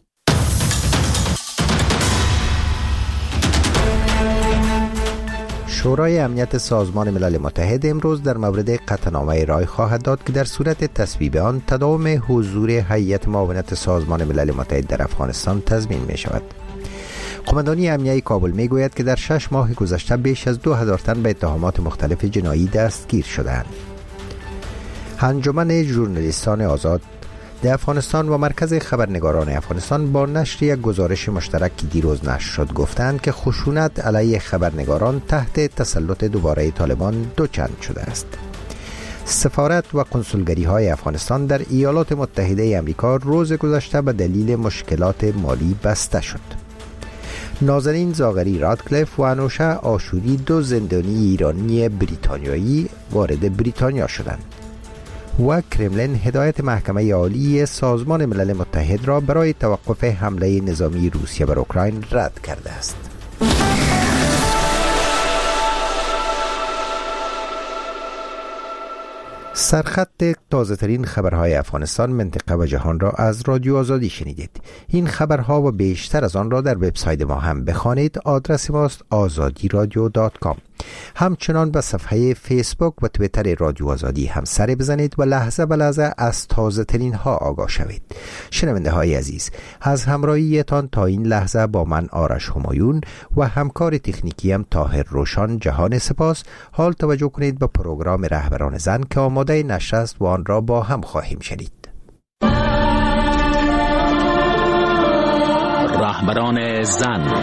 شورای امنیت سازمان ملل متحد امروز در مورد قطعنامه رای خواهد داد که در صورت تصویب آن تداوم حضور هیئت معاونت سازمان ملل متحد در افغانستان تضمین می شود. قماندانی امنیه کابل می گوید که در شش ماه گذشته بیش از دو هزار تن به اتهامات مختلف جنایی دستگیر شدند. انجمن ژورنالیستان آزاد در افغانستان و مرکز خبرنگاران افغانستان با نشر یک گزارش مشترک که دیروز نشر شد گفتند که خشونت علیه خبرنگاران تحت تسلط دوباره طالبان دوچند شده است. سفارت و کنسولگری های افغانستان در ایالات متحده آمریکا روز گذشته به دلیل مشکلات مالی بسته شد. نازنین زاغری رادکلیف و انوشه آشوری دو زندانی ایرانی بریتانیایی وارد بریتانیا شدند و کرملین هدایت محکمه عالی سازمان ملل متحد را برای توقف حمله نظامی روسیه بر اوکراین رد کرده است. سرخط تازه ترین خبرهای افغانستان، منطقه و جهان را از رادیو آزادی شنیدید. این خبرها و بیشتر از آن را در وبسایت ما هم بخوانید. آدرس ماست آزادی رادیو دات کام. همچنان به صفحه فیسبوک و توییتر رادیو آزادی هم سر بزنید و لحظه به لحظه از تازه ترین ها آگاه شوید. شنونده های عزیز، از همراهیتان تا این لحظه با من آرش همایون و همکار تکنیکی هم طاهر روشان جهان سپاس. حال توجه کنید به پروگرام رهبران زن که آماده نشر است و آن را با هم خواهیم شنید. رهبران زن.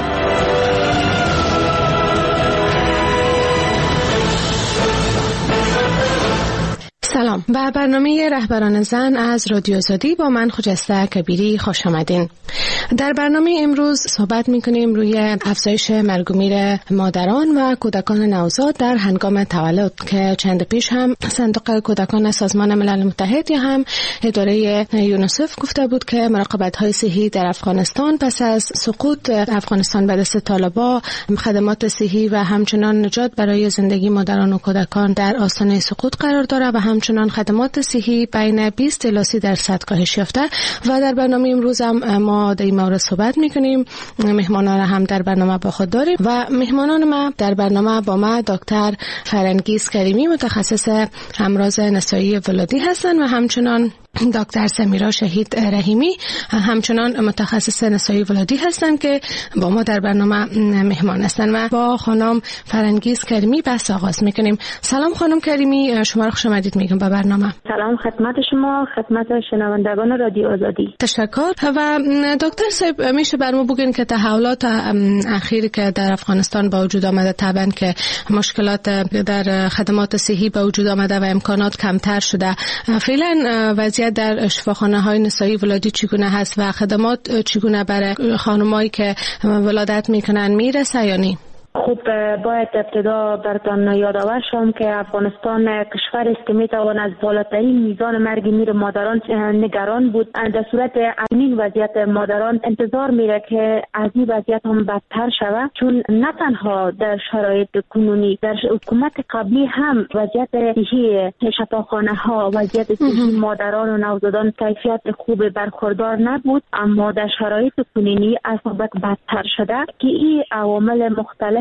سلام، به برنامه رهبران زن از رادیو آزادی با من خجسته کبیری خوش آمدین. در برنامه امروز صحبت می‌کنیم روی افزایش مرگ و میر مادران و کودکان نوزاد در هنگام تولد که چند پیش هم صندوق کودکان سازمان ملل متحد یا هم اداره یونیسف گفته بود که مراقبت‌های صحی در افغانستان پس از سقوط افغانستان به دست طالبان خدمات صحی و همچنان نجات برای زندگی مادران و کودکان در آستانه سقوط قرار دارد و همچنان خدمات صحی بین بیست الی سی درصد کاهش یافته. و در برنامه امروز هم ما در این مورد صحبت میکنیم. مهمانان هم در برنامه با خود داریم و مهمانان ما در برنامه با ما دکتر فرنگیز کریمی متخصص امراض نسایی ولادی هستند و همچنان دکتر سمیرا شهید رحیمی همچنان متخصص نسایی ولادی هستند که با ما در برنامه مهمان هستند و با خانم فرنگیز کریمی بحث آغاز میکنیم. سلام خانم کریمی، شما را خوش آمدید میگم به برنامه. سلام خدمت شما، خدمت شنوندگان رادیو آزادی. تشکر. و دکتر صاحب میشه برام بگین که تحولات اخیر که در افغانستان با وجود آمده، طبعا که مشکلات در خدمات صحی با وجود آمده و امکانات کمتر شده، فعلا وضعیت در شفاخانه های نسایی ولادی چگونه هست و خدمات چگونه برای خانمایی که ولادت میکنن میرسه یا نه؟ خب باید ابتدا براتون یادآور شم که افغانستان کشور است که میتوان از بالاترین میزان مرگ میر مادران نگران بود. در صورت این وضعیت مادران انتظار میره که از این وضعیت هم بدتر شود، چون نه تنها در شرایط کنونی، در حکومت قبلی هم وضعیت صحی شفاخانه ها، وضعیت صحی مادران و نوزادان کیفیت خوب برخوردار نبود، اما در شرایط کنونی از بدتر شده که این عوامل مختلف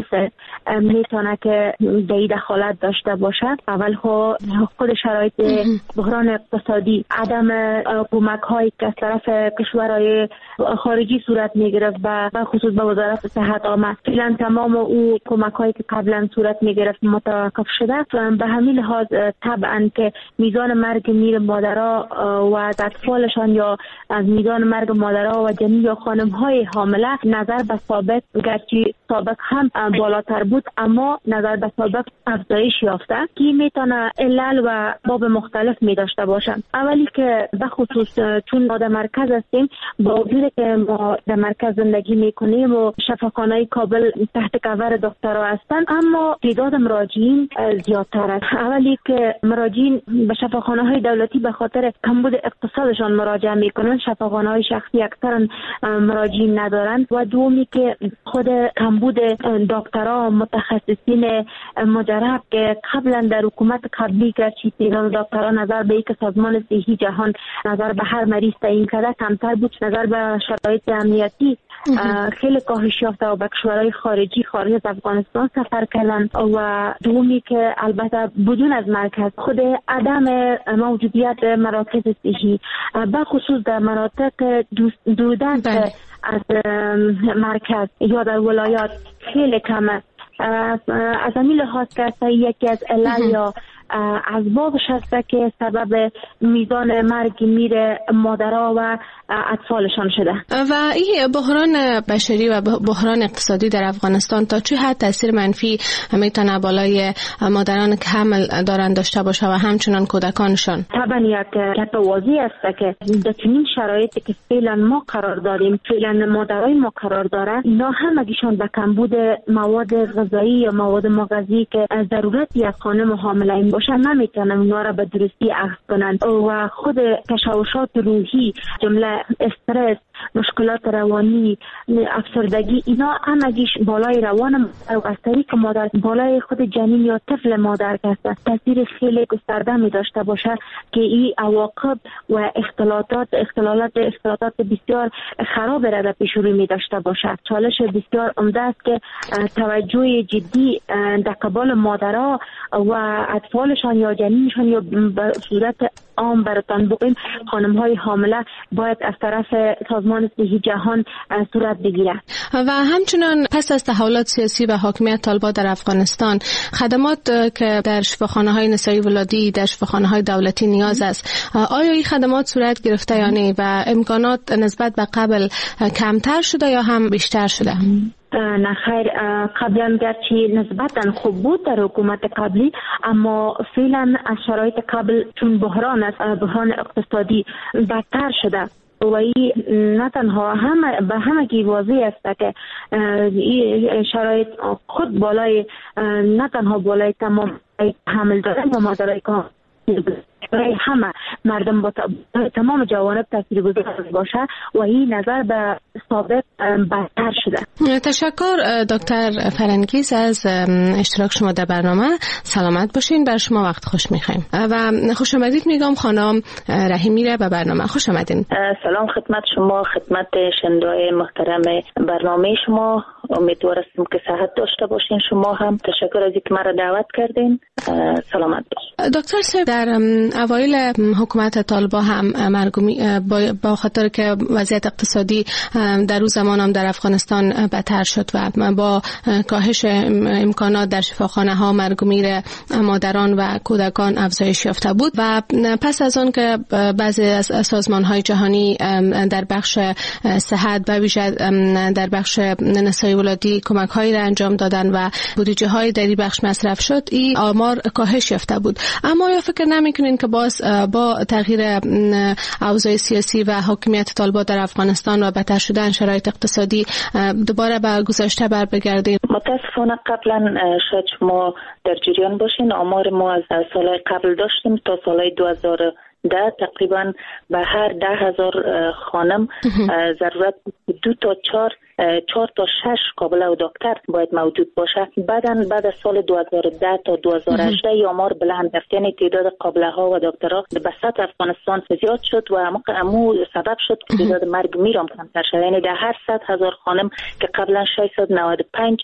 نیست میتونه که دی دخالت داشته باشه. اول خود شرایط بحران اقتصادی، عدم کمک هایی که از طرف کشورهای خارجی صورت میگرفت و خصوص به وزارت صحت آمد، فعلا تمام او کمک هایی که قبلا صورت میگرفت متوقف شده. به همین لحاظ طبعا که میزان مرگ میر مادرها و اطفالشان یا از میزان مرگ مادرها و جنین یا خانم های حامله نظر به سابق، گرچه سابق هم بالاتر بود اما نظر به سابق افزایش یافته که میتونه علل و باب مختلف می داشته باشند. اولی که به خصوص چون ما در مرکز هستیم، با وجود که ما در مرکز زندگی میکنیم و شفاخانه کابل تحت کور دکترها هستند، اما تعداد مراجعین زیادتر است. اولی که مراجعین به شفاخانه های دولتی به خاطر کمبود اقتصادشان مراجعه میکنند، شفاخانه های شخصی اکثرا مراجعین ندارند. و دومی که خود کمبود دکترها متخصصین مجرب که قبلا در حکومت قبلی گرچه تعداد دکترها نظر به یک سازمان صحی جهان نظر به هر مریض تعیین کرده کمتر بود، نظر به شرایط امنیتی خیلی کاهش یافته و به کشورهای خارجی خارج از افغانستان سفر کردن. و دومی که البته بدون از مرکز خود عدم موجودیت مراکز صحی به خصوص در مناطق دوردست از مرکز یا در ولایات خیلی کمه. از همین لحاظ که یکی از علل یا اسبابش هست که سبب میزان مرگ میر مادرها و اطفالشان شده. و این بحران بشری و بحران اقتصادی در افغانستان تا چه حد تاثیر منفی میتونه بالای مادران که حمل دارن داشته باشه و همچنان کودکانشان؟ طبعا یک گپ واضح است که در چنین شرایطی که فعلا ما قرار داریم، فعلا مادرای ما قرار داره، اینا همگیشان به کمبود مواد غذایی یا مواد مغذی که ضرورت یک خانم حامله باشه نمیتونن اونا را به درستی اخذ کنند و خود تشوشات روحی، جمله استرس، مشکلات روانی، افسردگی، اینا همگیش بالای روان مادر و از طریق مادر بالای خود جنین یا طفل مادر هست تاثیر خیلی گسترده می داشته باشه که این عواقب و اختلالات اختلالات اختلالات بسیار خراب را در پیش رو می داشته باشه. چالش بسیار عمده است که توجه جدی در قبال مادرها و اطفالشان یا جنینشان یا به صورت عام براتان بگیم خانم های حامله باید از طرف سازمان صحی جهان صورت بگیره. و همچنان پس از تحولات سیاسی و حاکمیت طالبان در افغانستان، خدمات که در شفاخانه های نسایی ولادی، در شفاخانه های دولتی نیاز است، آیا این خدمات صورت گرفته یا نه و امکانات نسبت به قبل کمتر شده یا هم بیشتر شده؟ نه خیر، قبلا گرچه نسبتا خوب بود در حکومت قبلی، اما فعلا از شرایط قبل چون بحران است، بحران اقتصادی بدتر شده و این نه تنها همه به همگی واضح است که این شرایط خود بالای نه تنها بالای تمام حمل دارن و مادرای که برای همه مردم با تمام جوانب تاثیرگذار باشه و این نظر به سابق بدتر شده. تشکر دکتر فرنگیز از اشتراک شما در برنامه. سلامت باشین، بر شما وقت خوش میخوایم و خوش آمدید میگم خانم رحیمی را به برنامه. خوش آمدین. سلام خدمت شما، خدمت شنوندگان محترم برنامه شما. امیدوارم که صحت داشته باشین. شما هم تشکر از اینکه مرا دعوت کردین. سلامت باشین. دکتر صاحب، در اوایل حکومت طالبان هم مرگومی با خاطر که وضعیت اقتصادی در اون زمان هم در افغانستان بدتر شد و با کاهش امکانات در شفاخانه ها مرگومی مادران و کودکان افزایش یافته بود و پس از آن که بعضی از سازمان های جهانی در بخش صحت به ویژه در بخش نسای ولادی کمک هایی را انجام دادن و بودجه های در این بخش مصرف شد، این آمار کاهش یافته بود. اما یا فکر نمیکنین که باز با تغییر اوضاع سیاسی و حاکمیت طالبان در افغانستان و بدتر شدن شرایط اقتصادی دوباره به گذشته بر بگردید؟ متاسفانه قبلا شاید شما در جریان باشین، آمار ما از سالهای قبل داشتیم تا سالهای دو هزار و ده تقریبا به هر ده هزار خانم ضرورت دو تا چهار چهار تا شش قابله و دکتر باید موجود باشه. بعداً بعد از سال دو هزار و ده تا دو هزار و هجده آمار بلند رفت، یعنی تعداد قابله ها و دکترها به سطح افغانستان زیاد شد و امو سبب شد که تعداد مرگ میرم کمتر شد. یعنی در هر صد هزار خانم که قبلا ششصد و نود و پنج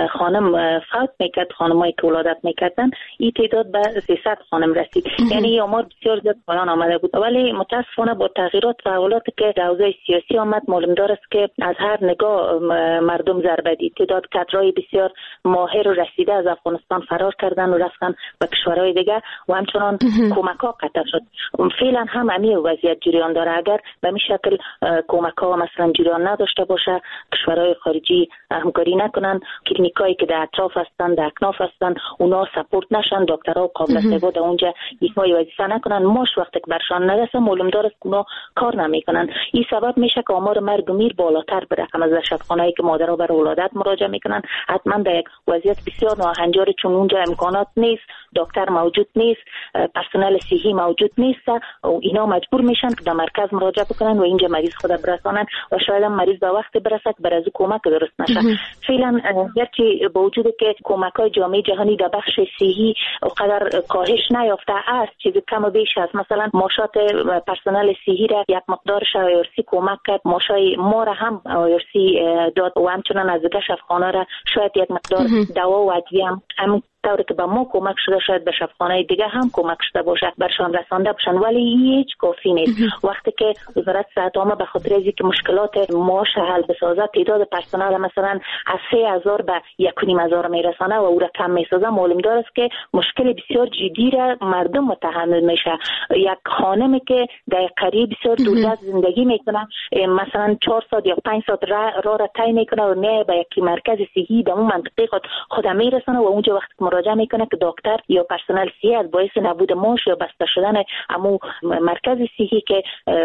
خانم فوت میکرد، خانمایی که ولادت میکردن، این تعداد به سیصد خانم رسید. یعنی آمار بسیار زیاد بالان آمده بود. ولی متاسفانه با تغییرات و حوالاتی که در حوزه سیاسی آمد، معلوم دار است که از هر نگاه مردم ضربه دید. تعداد کادرای بسیار ماهر و رسیده از افغانستان فرار کردن و رفتن به کشورهای دیگه و همچنان کمک ها قطع شد. فعلا هم همین وضعیت جریان داره. اگر به این شکل کمک ها مثلا جریان نداشته باشه، کشورهای خارجی همکاری نکنن، کلینیکایی که در اطراف هستن، در اکناف هستن، اونا سپورت نشن، دکترها و قابل استفاده اونجا ایفای وظیفه نکنن، ماش وقتی که برشان نرسه، معلوم داره که اونا کار نمیکنن. این سبب میشه که آمار مرگ و میر بالاتر بره. هم از شفاخانه‌ای که مادرها برای ولادت مراجعه میکنن حتما در یک وضعیت بسیار ناهنجار، چون اونجا امکانات نیست، دکتر موجود نیست، پرسنل صحی موجود نیست و اینا مجبور میشن که در مرکز مراجعه بکنن و اینجا مریض خود برسانن و شاید هم مریض به وقت برسه که بر از کمک درست نشه. فعلا گرچه با وجود که کمک‌های جامعه جهانی در بخش صحی قدر کاهش نیافته است، چیزی کم و بیش است. مثلا ماشات پرسنل صحی را یک مقدارش آیارسی کمک کرد، ماشای ما را هم آیارسی داد و همچنان از شفاخانه را شاید یک مقدار دوا و ادویه هم, هم طوری که به ما کمک شده شاید به شفاخانه دیگه هم کمک شده باشه برشان رسانده باشن، ولی هیچ کافی نیست. وقتی که وزارت صحت عامه به خاطر اینکه مشکلات معاش حل بسازه، تعداد پرسنل مثلا از سه هزار به یک و نیم هزار میرسانه و او را کم میسازه، معلوم داره است که مشکل بسیار جدی را مردم متحمل میشه. یک خانمی که در قریب بسیار دوردست زندگی میکنه، مثلا چهار ساعت یا پنج ساعت راه را, را طی میکنه و میای به یک مرکز صحی در اون منطقه خود خود میرسانه و اونجا وقتی مراجعه میکنه که دکتر یا پرسنل صحی از باعث نبود معاش یا بسته شدن امو مرکز صحی که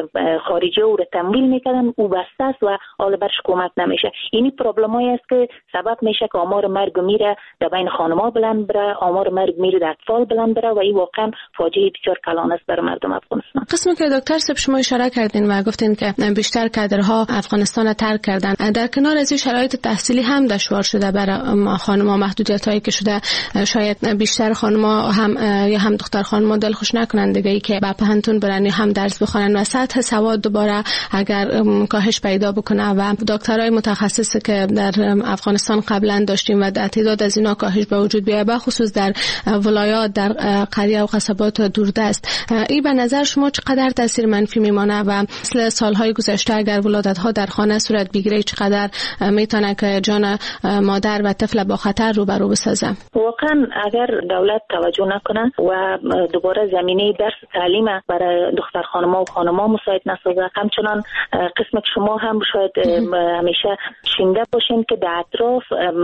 خارجی او را تمویل میکنن او بسته است و حال برش کمک نمیشه. اینی پروبلمایی است که سبب میشه که آمار مرگ و میر در بین خانم‌ها بلند بره، آمار مرگ و میر در اطفال بلند بره و این واقعا فاجعه بسیار کلان است برای مردم افغانستان. قسمی که دکتر صاحب شما اشاره کردین و گفتین که بیشتر کادرها افغانستان را ترک کردن، در کنار از این شرایط تحصیلی هم دشوار شده برای خانم‌ها، محدودیتایی که شده، شاید بیشتر خانم‌ها هم یا هم دختر خانم‌ها دلخوش نکنن دیگه ای که به پهنتون برن هم درس بخونن و سطح سواد دوباره اگر کاهش پیدا بکنه و دکترای متخصص که در افغانستان قبلا داشتیم و تعداد از اینا کاهش به وجود بیاد، به خصوص در ولایات، در قریه و قصبات دوردست، این به نظر شما چقدر تاثیر منفی میمانه و مثل سالهای گذشته اگر ولادت‌ها در خانه صورت بگیره چقدر میتونه که جان مادر و طفل با خطر روبرو بسازه؟ واقعا اگر دولت توجه نکنه و دوباره زمینه درس تعلیم برای دختر خانم‌ها و خانم‌ها مساعد نسازه، همچنان قسم شما هم شاید همیشه شنیده باشین که در اطراف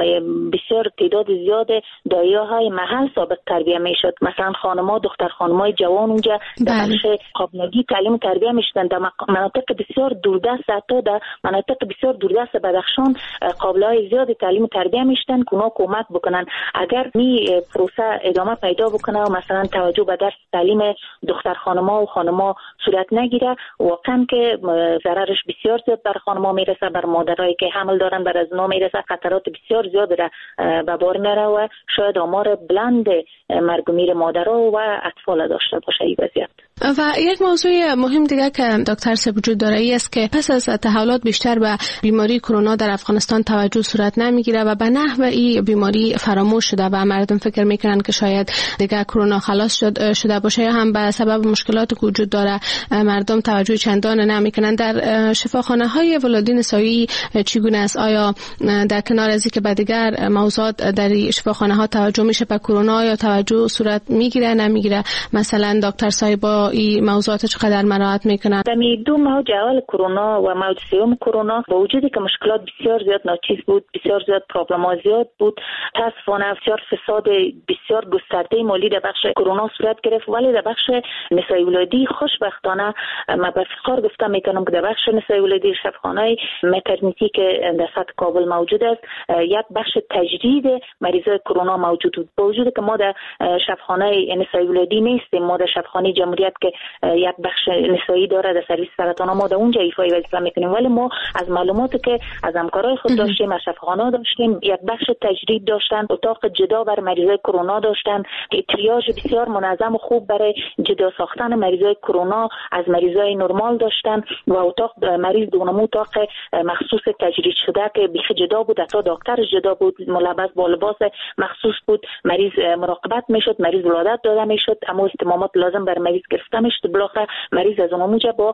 بسیار تعداد زیاد دایه‌های محل ثابت تربیه میشد. مثلا خانم‌ها، دختر خانم‌های جوان اونجا در بخش قابلگی تعلیم تربیه میشدن. در مناطق بسیار دوردست، حتی در مناطق بسیار دوردست بدخشان قابل‌های زیاد تعلیم تربیه میشدن که اونا کمک بکنن. اگر می پروسه ادامه پیدا بکنه و مثلا توجه به درس تعلیم دختر خانم‌ها و خانم‌ها صورت نگیره، واقعا که ضررش بسیار زیاد بر خانم‌ها میرسه، بر مادرایی که حمل دارن بر از اونا میرسه، خطرات بسیار زیاد را به بار میاره و شاید آمار بلند مرگ و میر مادرها و اطفال داشته باشه این وضعیت. و یک موضوع مهم دیگه که دکتر صاحب وجود داره ای است که پس از تحولات بیشتر به بیماری کرونا در افغانستان توجه صورت نمیگیره و به نحو این بیماری فراموش شده و مردم فکر میکنن که شاید دیگه کرونا خلاص شد شده باشه، یا هم به سبب مشکلات که وجود داره مردم توجه چندان نمیکنن. در شفاخانه های ولادی نسایی چگونه است؟ آیا در کنار از اینکه به دیگر موضوعات در شفاخانه ها توجه میشه به کرونا، یا توجه صورت میگیره نمیگیره؟ مثلا دکتر صاحب این موضوعات چقدر مراعات میکنن؟ در دو موج اول کرونا و موج سوم کرونا با وجودی که مشکلات بسیار زیاد ناچیز بود، بسیار زیاد پروبلم‌ها زیاد بود، متاسفانه بسیار فساد بسیار گسترده مالی در بخش کرونا صورت گرفت، ولی در بخش نسای ولادی خوشبختانه ما به افتخار گفتم میکنم که در بخش نسای ولادی شفاخانه مترنیتی که در سطح کابل موجود است، یک بخش تجدید مریضای کرونا موجود بود. با وجودی که ما در شفاخانه نسای ولادی نیستیم، ما در شفاخانه جمهوریت که یک بخش نسایی داره در سرویس سرطان، ما در اونجا ایفای وظیفه میکنیم. ولی ما از معلوماتی که از همکارای خود داشتیم، از شفاخانه داشتیم، یک بخش تجرید داشتن، اتاق جدا بر مریضای کرونا داشتن، تریاج بسیار منظم و خوب برای جدا ساختن مریضای کرونا از مریضای نرمال داشتن و اتاق مریض دونم اتاق مخصوص تجرید شده که بیخ جدا بود، حتی دکتر جدا بود، ملبس با لباس مخصوص بود، مریض مراقبت میشد، مریض ولادت داده میشد، اما استمامات لازم بر مریض گرفته میشد. بالاخره مریض از اونجا با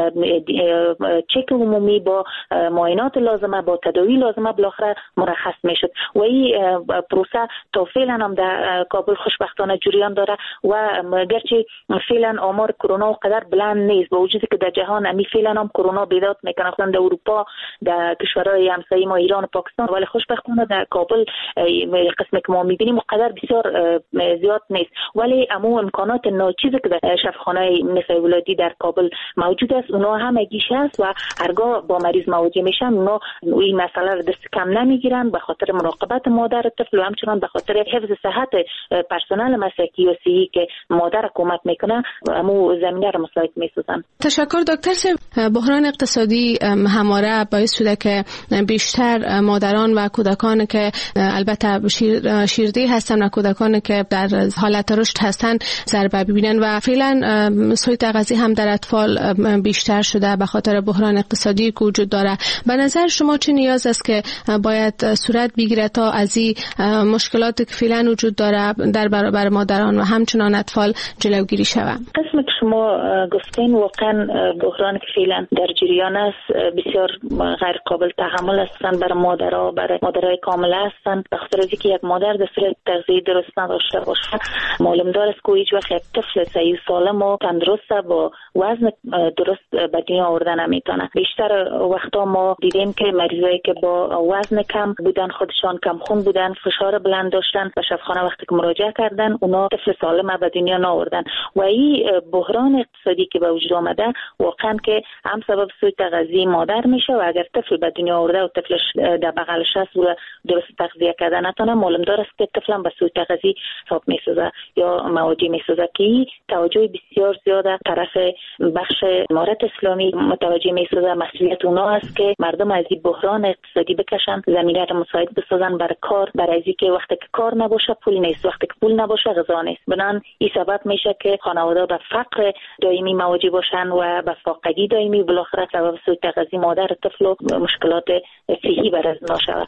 چک عمومی، با معاینات لازمه، با تداوی لازمه بالاخره مرخص میشد. و این پروسه تا فعلا هم در کابل خوشبختانه جریان داره و گرچه فعلا آمار کرونا قدر بلند نیست، با وجودی که در جهان امی فعلا هم کرونا بیداد میکنه، خصوصا در اروپا، در کشورهای همسایه ما ایران و پاکستان، ولی خوشبختانه در کابل قسمی که ما میبینیم قدر بسیار زیاد نیست. ولی امو امکانات ناچیزی که در شفاخانه نسای ولادی در کابل موجود است، اونا هم گیش است و هرگاه با مریض مواجه میشن اونا این مسئله رو دست کم نمیگیرن به خاطر مراقبت مادر طفل و همچنان به خاطر حفظ صحت پرسنل مسلکی و صحی که مادر کمک میکنه، امو زمینه رو مساعد میسازن. تشکر دکتر صاحب. بحران اقتصادی همواره باعث شده که بیشتر مادران و کودکان که البته شیر شیردهی هستن و کودکان که در حالت رشد هستن ضربه ببینن و فعلا سوی تغذیه هم در اطفال بیشتر شده به خاطر بحران اقتصادی که وجود داره. به نظر شما چه نیاز است که باید صورت بگیره تا از این مشکلاتی که فعلا وجود داره در برابر مادران و همچنان اطفال جلوگیری شود؟ قسمی که شما گفتین واقعا بحران که فعلا در جریان است بسیار غیر قابل تحمل هستند برای مادرها، برای مادرای کامله هستند، به خاطر اینکه یک مادر در صورت تغذیه درست نداشته باشه معلوم داره است که هیچ وقت یک طفل صحیح سالم و تندرست با وزن درست به دنیا آورده نمیتونه. بیشتر وقتا ما دیدیم که مریضایی که با وزن کم بودن، خودشان کم خون بودن، فشار بلند داشتن و شفاخانه وقتی که مراجعه کردن اونا طفل سالم به دنیا نآوردن. و این بحران اقتصادی که به وجود آمده واقعا که هم سبب سوء تغذیه مادر میشه و اگر طفل به دنیا آورده و طفلش در بغلش است و درست تغذیه کردن نتونه، معلوم داره است که طفل هم به سوء تغذیه حساب میسازه یا مواجه میسازه که توجه بسیار زیاده طرف بخش امارت اسلامی متوجه میسازه. مسئولیت اونا است که مردم از این بحران اقتصادی بکشن، زمینه رو مساعد بسازن برای کار، برای اینکه وقتی که کار نباشه پول نیست، وقتی که پول نباشه غذا نیست. بنان این سبب میشه که خانواده به فقر دائمی مواجه باشن و به فاقگی دائمی، بالاخره سبب سوء تغذیه مادر طفل و مشکلات صحی برای ناشود.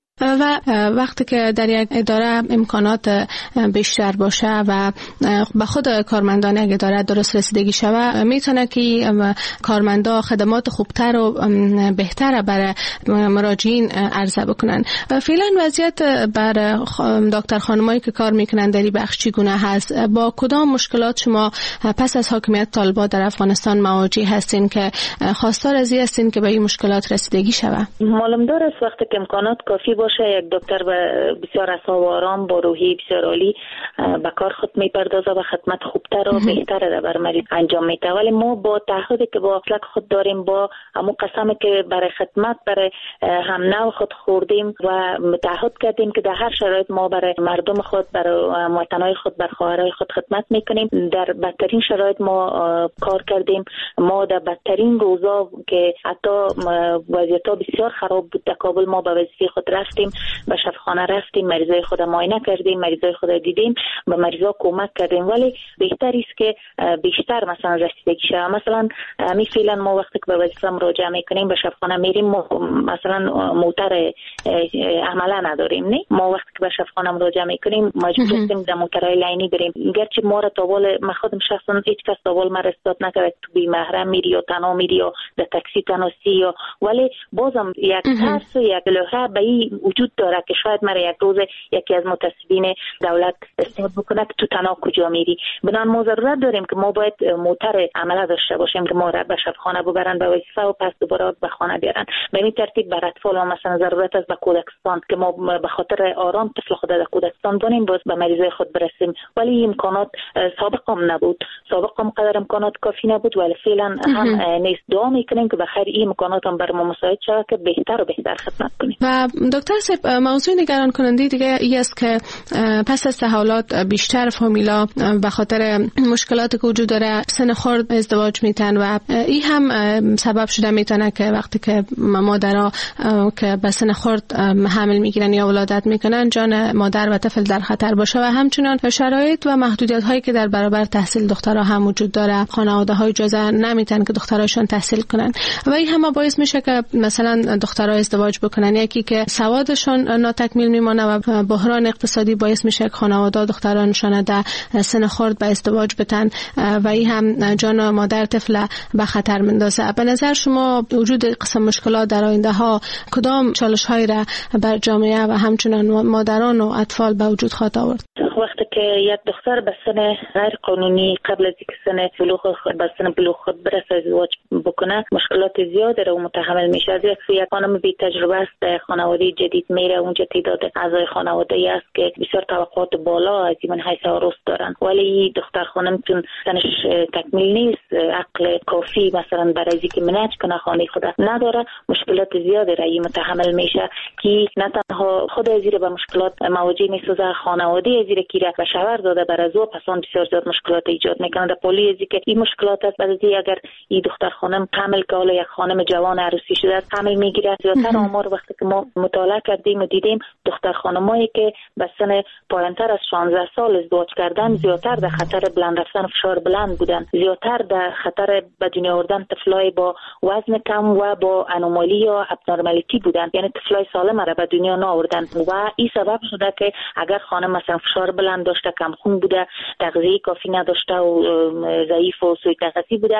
و وقتی که در یک اداره امکانات بیشتر باشه و به خود کارمندان یک اداره درست رسیدگی شوه، میتونه که کارمندا خدمات خوبتر و بهتر برای مراجعین عرضه بکنن. فعلا وضعیت بر دکتر خانمایی که کار میکنن در این بخش چگونه هست؟ با کدام مشکلات شما پس از حاکمیت طالبان در افغانستان مواجه هستین که خواستار از این هستین که به این مشکلات رسیدگی شوه؟ معلوم داره وقتی که امکانات کافی باشه یک دکتر بسیار اصاب و آرام با روحی بسیار عالی به کار خود میپردازه و خدمت خوبتر و بهتر را بر مریض انجام میده. ولی ما با تعهدی که با اصلاح خود داریم، با همون قسمی که برای خدمت برای هم نوع خود خوردیم و تعهد کردیم که در هر شرایط ما برای مردم خود، برای موطنای خود، برای خواهرای خود خدمت میکنیم. در بدترین شرایط ما کار کردیم. ما در بدترین روزا که حتی وضعیت بسیار خراب بود در کابل، ما به وظیفه خود رفتیم، به شفاخانه رفتیم، مریضای خود معاینه کردیم، مریضای خود دیدیم، به مریضا کمک کردیم. ولی بهتر است که بیشتر مثلا رسیدگی شه. مثلا می فعلا ما وقتی که به وظیفه مراجعه میکنیم به شفاخانه میریم، مثلا موتر عملا نداریم، نه ما وقتی که به شفاخانه مراجعه میکنیم مجبور هستیم در موترهای لاینی بریم. گرچه ما را تاول من خودم شخصا هیچ کس تاول ما رسید نکرد تو بی محرم میری یا تنها میری یا در تاکسی تناسی یا، ولی بازم یک ترس و یک لوحه به این وجود داره که شاید مرا یک روز یکی از متعصبین دولت استفاده بکنه که تو تنها کجا میری. بنان ما ضرورت داریم که ما باید موتر عمله داشته باشیم که ما را به شفاخانه ببرن به وظیفه و پس دوباره به خانه بیارن. به این ترتیب بر اطفال مثلا ضرورت است به کودکستان که ما به خاطر آرام طفل خود در کودکستان بانیم باز به مریضای خود برسیم. ولی امکانات سابق هم نبود، سابق هم قدر امکانات کافی نبود، ولی فعلا هم نیست. دعا میکنیم که بخیر این امکانات هم بر ما مساعد شود که بهتر و بهتر خدمت کنیم. و دکتر دکتر صاحب، موضوع نگران کننده دیگه ای است که پس از تحولات بیشتر فامیلا به خاطر مشکلاتی که وجود داره سن خرد ازدواج میتن و این هم سبب شده میتونه که وقتی که مادرها که به سن خرد حمل میگیرن یا ولادت میکنن جان مادر و طفل در خطر باشه و همچنین شرایط و محدودیت هایی که در برابر تحصیل دخترها هم وجود داره. خانواده های اجازه نمیتن که دختراشون تحصیل کنن و این هم باعث میشه که مثلا دخترها ازدواج بکنن، یکی که سوادشون ناتکمیل میمونه و بحران اقتصادی باعث میشه که خانواده دخترانشون در سن خرد به ازدواج بتن و این هم جان مادر طفل به خطر میندازه. به نظر شما وجود قسم مشکلات در آینده ها کدام چالش هایی را بر جامعه و همچنین مادران و اطفال به وجود خواهد آورد؟ وقتی که یک دختر به سن غیر قانونی قبل از اینکه سن بلوغ خود به سن بلوغ خود برسه ازدواج بکنه مشکلات زیاد رو متحمل میشه. از یک یک خانم بی تجربه است، خانواده جدید میره، اونجا تعداد اعضای خانواده است که بسیار توقعات بالا از این حیث عروس دارن، ولی دختر خانم چون سنش تکمیل نیست، عقل کافی مثلا برای اینکه منیج کنه خانه خود نداره، مشکلات زیاد رایی متحمل میشه که نه تنها خود ازیر به مشکلات مواجه میسازه، خانواده ازیر کی را به شوهر داده بر از او پسان بسیار زیاد مشکلات ایجاد میکنه. در پولی ازی که این مشکلات است، بعد از اگر این دختر خانم حمل که حالا یک خانم جوان عروسی شده است حمل میگیره، زیادتر آمار وقتی که ما مطالعه کردیم و دیدیم دختر خانمایی که به سن پایینتر از شانزده سال ازدواج کردن زیادتر در خطر بلند رفتن فشار بلند بودن، زیادتر در خطر به دنیا آوردن طفلای با وزن کم و با انومالی یا ابنورمالیتی بودن، یعنی طفلای سالم را به دنیا نآوردن و این سبب شده که اگر خانم مثلا فشار بلند داشته، کم خون بوده، تغذیه کافی نداشته و ضعیف و سوء تغذیه بوده،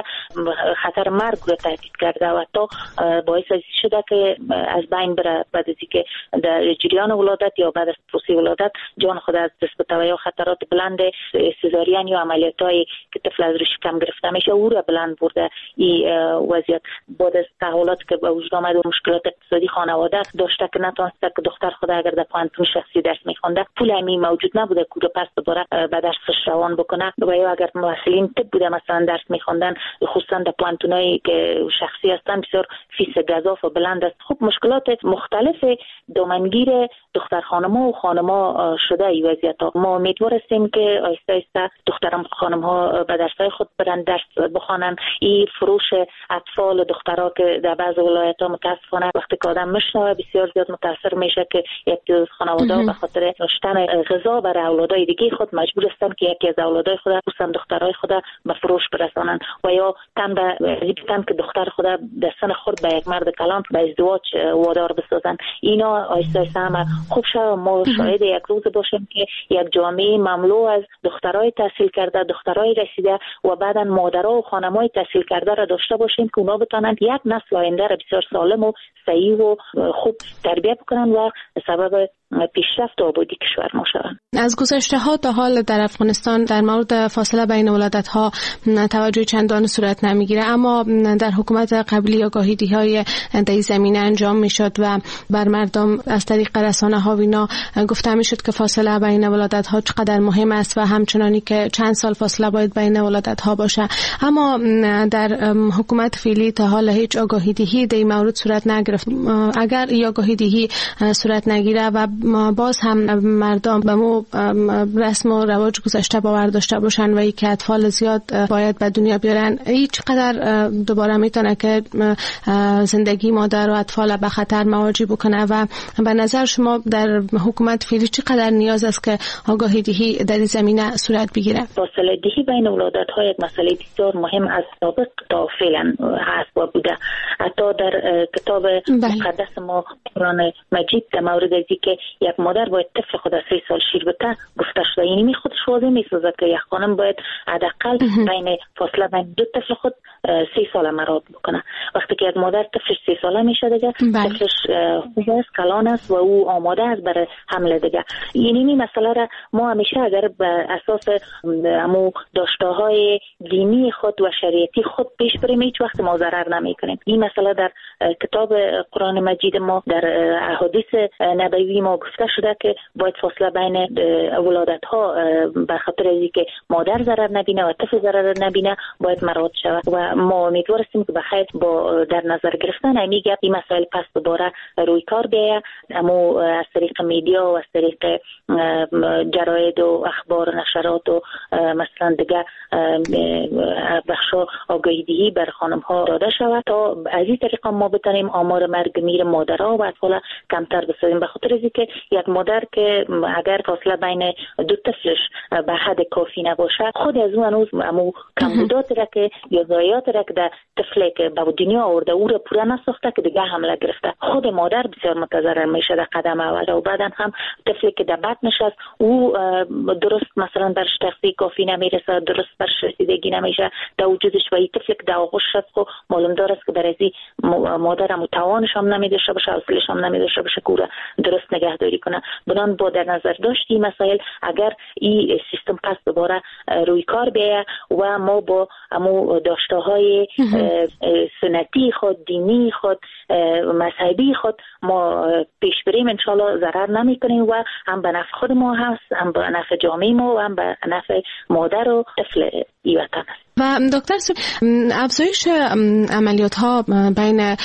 خطر مرگ را تهدید کرده و تا باعث شده که از بین بره بعد از اینکه در جریان ولادت یا بعد از پروسه ولادت جان خود از دست بده یا خطرات بلند سزارین یا عملیاتایی که طفل از روش کم گرفته میشه او را بلند برده. این وضعیت بعد از تحولات که به وجود آمد و مشکلات اقتصادی خانواده داشته که نتونسته که دختر خود اگر در پانتون شخصی درس میخونده پول امی موجود نبوده که پس دوباره به درسش روان بکنه و یا اگر محصلین طب بوده مثلا درس میخوندن خصوصا در پانتونایی که شخصی هستن بسیار فیس گزاف و بلند است. خب مشکلات مختلف دامنگیر دختر خانم‌ها و خانم‌ها شده این وضعیت ها. ما امیدوار هستیم که آهسته آهسته دختر خانم‌ها به درس‌های خود برن، درس بخوانن. این فروش اطفال و دخترها که در بعض ولایت‌ها متاسفانه وقتی که آدم میشنوه بسیار زیاد متاثر میشه که یک از خانواده‌ها به خاطر داشتن غذا برای اولادای دیگه خود مجبور هستن که یکی از اولادای خود خصوصا دخترای خود به فروش برسانن و یا تن به ریبتن که دختر خود در سن خود به یک مرد کلان به ازدواج وادار بسازن. اینا آیسته آیسته هم خوب شد. ما شاهد یک روز باشیم که یک جامعه مملو از دخترای تحصیل کرده، دخترای رسیده و بعدا مادرها و خانمای تحصیل کرده را داشته باشیم که اونا بتونن یک نسل آینده را بسیار سالم و صحیح و خوب تربیت بکنن و سبب پیشرفت و آبادی کشور ما شوند. از گذشته ها تا حال در افغانستان در مورد فاصله بین ولادت ها توجه چندان صورت نمیگیره، اما در حکومت قبلی آگاهی های در زمینه انجام میشد و بر مردم از طریق رسانه ها وینا گفته میشد که فاصله بین ولادت ها چقدر مهم است و همچنانی که چند سال فاصله باید بین ولادت ها باشه. اما در حکومت فعلی تا حال هیچ آگاهی دهی در این مورد صورت نگرفت. اگر این آگاهی دهی صورت نگیره و باز هم مردم به مو رسم و رواج گذشته باور داشته باشن و ای که اطفال زیاد باید به دنیا بیارن، این چقدر دوباره میتونه که زندگی مادر و اطفال به خطر مواجه بکنه و به نظر شما در حکومت فعلی چقدر نیاز است که آگاهی دهی در این زمینه صورت بگیره؟ فاصله دهی بین ولادت ها یک مسئله بسیار مهم از سابق تا فعلا هست و بوده. حتی در کتاب مقدس ما قرآن مجید در مورد ازی که یک مادر باید طفل خود سه سال شیر بده گفته شده، یعنی می خودش واضح میسازه که یک خانم باید حداقل بین فاصله بین دو طفل خود سه سال مراد بکنه. وقتی که یک مادر طفلش سه ساله میشه دیگه طفلش خوب است، کلان است و او آماده است برای حمل دیگه. یعنی این مسئله را ما همیشه اگر به اساس امو داشته‌های دینی خود و شریعتی خود پیش بریم هیچ وقت ما ضرر نمیکنیم. این مسئله در کتاب قرآن مجید ما، در احادیث نبوی ما ما گفته شده که باید فاصله بین ولادت ها به خاطر از اینکه مادر ضرر نبینه و طفل ضرر نبینه باید مراعات شود و ما امیدوار هستیم که بخیر با در نظر گرفتن همین گپ این مسائل پس دوباره روی کار بیاید. اما از طریق میدیا و از طریق جراید و اخبار و نشرات و مثلا دیگه بخشا آگاهی دهی بر خانم ها داده شود تا از این طریق ما بتونیم آمار مرگ میر مادرها و اطفال کمتر بسازیم. به خاطر از اینکه یک مادر که اگر فاصله بین دو طفلش به حد کافی نباشه خود از اون هنوز امو کمبودات را که یا ضایعات را که در طفلی که به دنیا آورده او را پوره نساخته که دیگه حمله گرفته خود مادر بسیار متضرر میشه در قدم اول و بعدا هم طفلی که در بطنش است او درست مثلا برش تغذیه کافی نمیرسه، درست برش رسیدگی نمیشه در وجودش و این طفلی که در آغوش است خب معلوم داره که برای مادر هم توانش هم نمیداشته باشه، حوصله‌اش هم نمیداشته باشه که او را درست نگهداری کنه. بنان با در نظر داشت این مسائل اگر این سیستم پس دوباره روی کار بیاید و ما با امو داشته های سنتی خود، دینی خود، مذهبی خود ما پیش بریم انشالله ضرر نمی کنیم و هم به نفع خود ما هست، هم به نفع جامعه ما و هم به نفع مادر و طفل ای وطن است. و دکتر سوب افزایش عملیات ها بین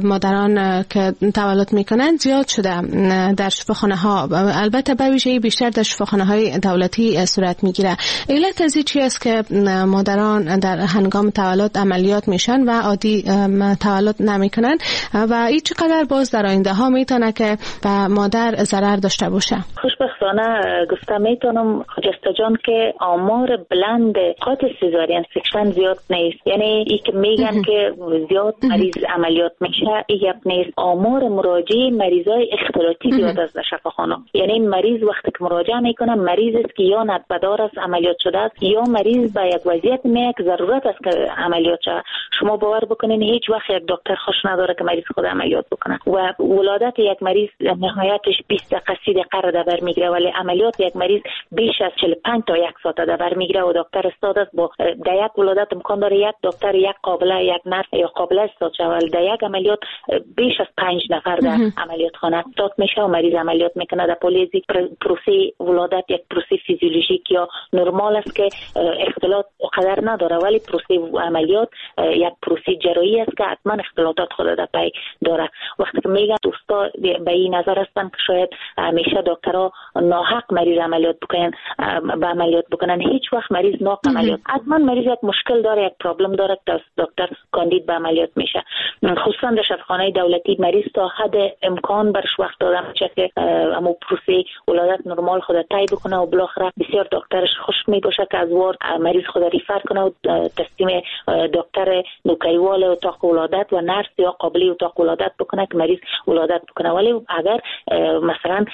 مادران که تولد میکنند زیاد شده در شفاخانه ها، البته به ویژه بیشتر در شفاخانه های دولتی صورت میگیره. علت از این چی است که مادران در هنگام تولد عملیات میشن و عادی تولد نمیکنن و این چقدر باز در آینده ها میتونه که به مادر ضرر داشته باشه؟ خوشبختانه گفته میتونم خجسته جان که آمار بلند قاطع سیزارین سکشن زیاد نیست، یعنی ای که میگن که زیاد مریض عملیات میشه ای نیست. آمار مراجعه مریضای اختلاطی زیاد است در شفاخانه، یعنی مریض وقتی که مراجعه میکنه مریض است که یا ندبدار است عملیات شده است یا مریض به یک وضعیت میاد که ضرورت است که عملیات شه. شما باور بکنین هیچ وقت یک دکتر خوش نداره که مریض خود عملیات بکنه و ولادت یک مریض نهایتش بیست دقیقه سی دقیقه در بر میگیره، ولی عملیات یک مریض بیش از چهل و پنج تا یک ساعت در بر میگیره و دکتر استاد است با در یک ولادت امکان داره یک دکتر یک قابله یک نرس یا قابله استاد شود. در یک عملیات بیش از پنج نفر در عملیات خانه استاد میشه و مریض عملیات میکنه. در پولیزی پروسه ولادت یک پروسه فیزیولوژیک یا نرمال است که اختلاط قدر نداره، ولی پروسه عملیات یک پروسه جراحی است که حتما اختلاطات خود در پی داره. وقتی که میگن دوستا به این نظر هستن که شاید همیشه دکترها ناحق مریض عملیات بکنن به عملیات بکنن، هیچ وقت مریض ناحق عملیات حتما مریض یک مشکل داره، یک پرابلم داره که دکتر کاندید به عملیات میشه. خصوصا در شفاخانه دولتی مریض تا حد امکان برش وقت داده میشه که امو پروسه ولادت نرمال خود طی بکنه و بالاخره بسیار دکترش خوش میباشه که از وار مریض خود ریفر کنه و تسلیم دکتر نوکریوال اتاق ولادت و نرس یا قابلی اتاق ولادت بکنه که مریض ولادت بکنه. ولی اگر مثلا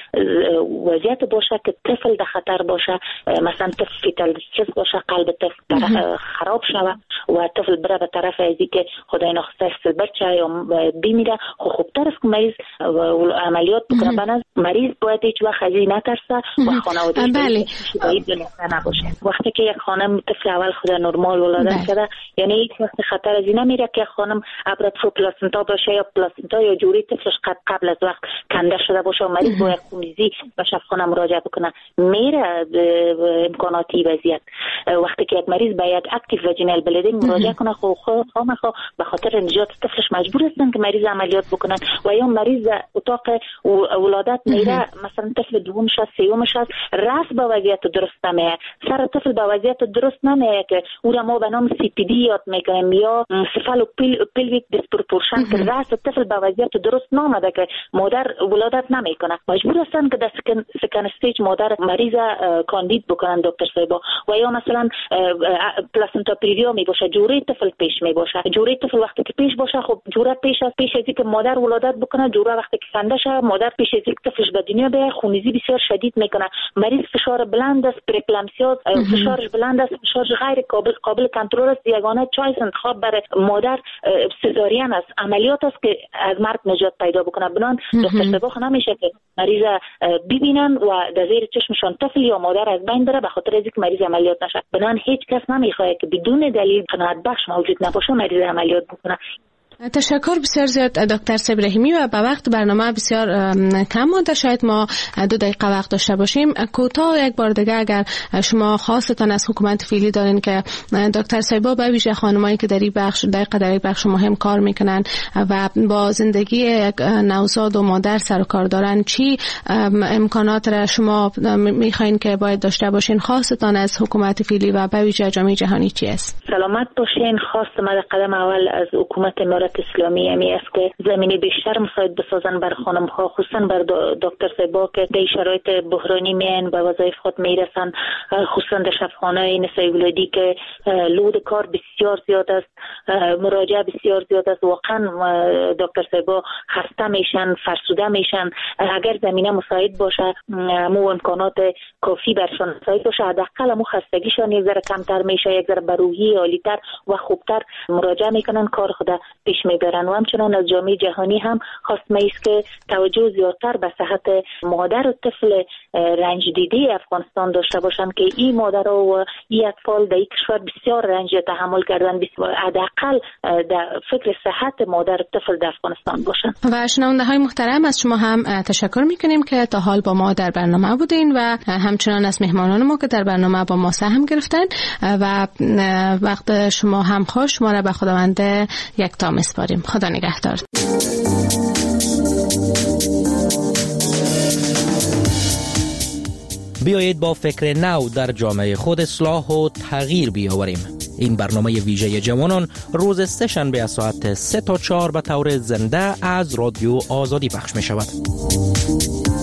وضعیت باشه که طفل در خطر باشه، مثلا طفل فیتال دیسترس باشه، قلب طفل خراب شوه و طفل بره به طرف ازی که خدای نخواسته سلبر چه یا بمیره، خب خوبتر است که مریض عملیات بکنه. بنابراین مریض باید هیچ وقت از این نترسه و خانواده‌اش باید دلنگران نباشه. وقتی که یک خانم طفل اول خود نرمال ولادت کرده، یعنی هیچ وقت خطر از این نمیره که خانم ابرترو پلاسنتا باشه یا پلاسنتا یا جوری طفلش قبل از وقت کنده شده باشه و مریض با یک خونریزی به شفاخانه مراجعه بکنه، میره امکاناتی وضعیت. وقتی که یک مریض به یک اکتیو واژینال بلیدینگ مراجعه کنه، خو خو خامخا به خاطر نجات طفلش مجبور هستن که مریض عملیات بکنن و یا مریض اتاق ولادت میره، مثلا طفل دومش است سومش است، راس به وضعیت درست نمیه، سر طفل به وضعیت درست نمیه که او را ما به نام سی پی دی یاد میکنیم یا سفالو پیلویک دیسپروپورشن که راس طفل به وضعیت درست نامده که مادر ولادت نمیکنه، مجبور هستن که در سکن سکن استیج مادر مریض کاندید بکنن دکتر صاحبا. و یا مثلا پلاسنتا پریویا می باشه، جوره طفل پیش می باشه، جوره طفل وقتی که پیش باشه خب جوره پیش از پیش از اینکه مادر ولادت بکنه، جوره وقتی که کنده شه مادر پیش از اینکه طفلش به دنیا بیاد خونریزی بسیار شدید میکنه، مریض فشار بلند است، پرکلامسیا فشارش بلند است، فشارش غیر قابل قابل کنترل است، یگانه چایس انتخاب برای مادر سزارین است، عملیات است که از مرگ نجات پیدا بکنه. بنان دکتر صاحب نمیشه که مریض ببینن و در زیر چشمشان طفل یا مادر از بین بره به خاطر اینکه مریض عملیات نشه. بنان هیچ کس نمیخواد که بدون دلیل قناعت بخش موجود نباشه مریض عملیات بکنه. تشکر بسیار زیاد دکتر صاحب رحیمی و به وقت برنامه بسیار کم مونده، شاید ما دو دقیقه وقت داشته باشیم. کوتاه یک بار دیگه اگر شما خواستتان از حکومت فعلی دارین که دکتر صاحبا به ویژه خانمایی که در این بخش در قدری بخش مهم کار میکنن و با زندگی یک نوزاد و مادر سر و کار دارن، چی امکانات را شما میخواین که باید داشته باشین؟ خواستتان از حکومت فعلی و به ویژه جامعه جهانی چی است؟ سلامت باشین. خواست ما قدم اول از حکومت امارات اسلامی امی است که زمینه بیشتر مساعد بسازن بر خانم ها، خصوصا بر دکتر صاحبا که در شرایط بحرانی میان به وظایف خود میرسن، خصوصا در شفاخانه نسای ولادی که لود کار بسیار زیاد است، مراجعه بسیار زیاد است. واقعا دکتر صاحبا خسته میشن، فرسوده میشن. اگر زمینه مساعد باشه، مو امکانات کافی برشان مساعد باشه، حداقل مو خستگیشان یک ذره کمتر میشه، یک ذره بروحی عالی‌تر و خوبتر مراجعه میکنن، کار خود پیش میبرن. و همچنان از جامعه جهانی هم خواست است که توجه زیادتر به صحت مادر و طفل رنج دیده افغانستان داشته باشند که این مادر و این اطفال در این کشور بسیار رنج تحمل کردن، حداقل در فکر صحت مادر و طفل در افغانستان باشند. و شنونده های محترم، از شما هم تشکر میکنیم که تا حال با ما در برنامه بودین و همچنان از مهمانان ما که در برنامه با ما سهم گرفتن. و وقت شما هم خوش. ما را به خداوند یکتا میسپاریم. خدا نگهدار. بیایید با فکر نو در جامعه خود اصلاح و تغییر بیاوریم. این برنامه ویژه جوانان روز سه شنبه از ساعت سه تا چهار به طور زنده از رادیو آزادی پخش می شود.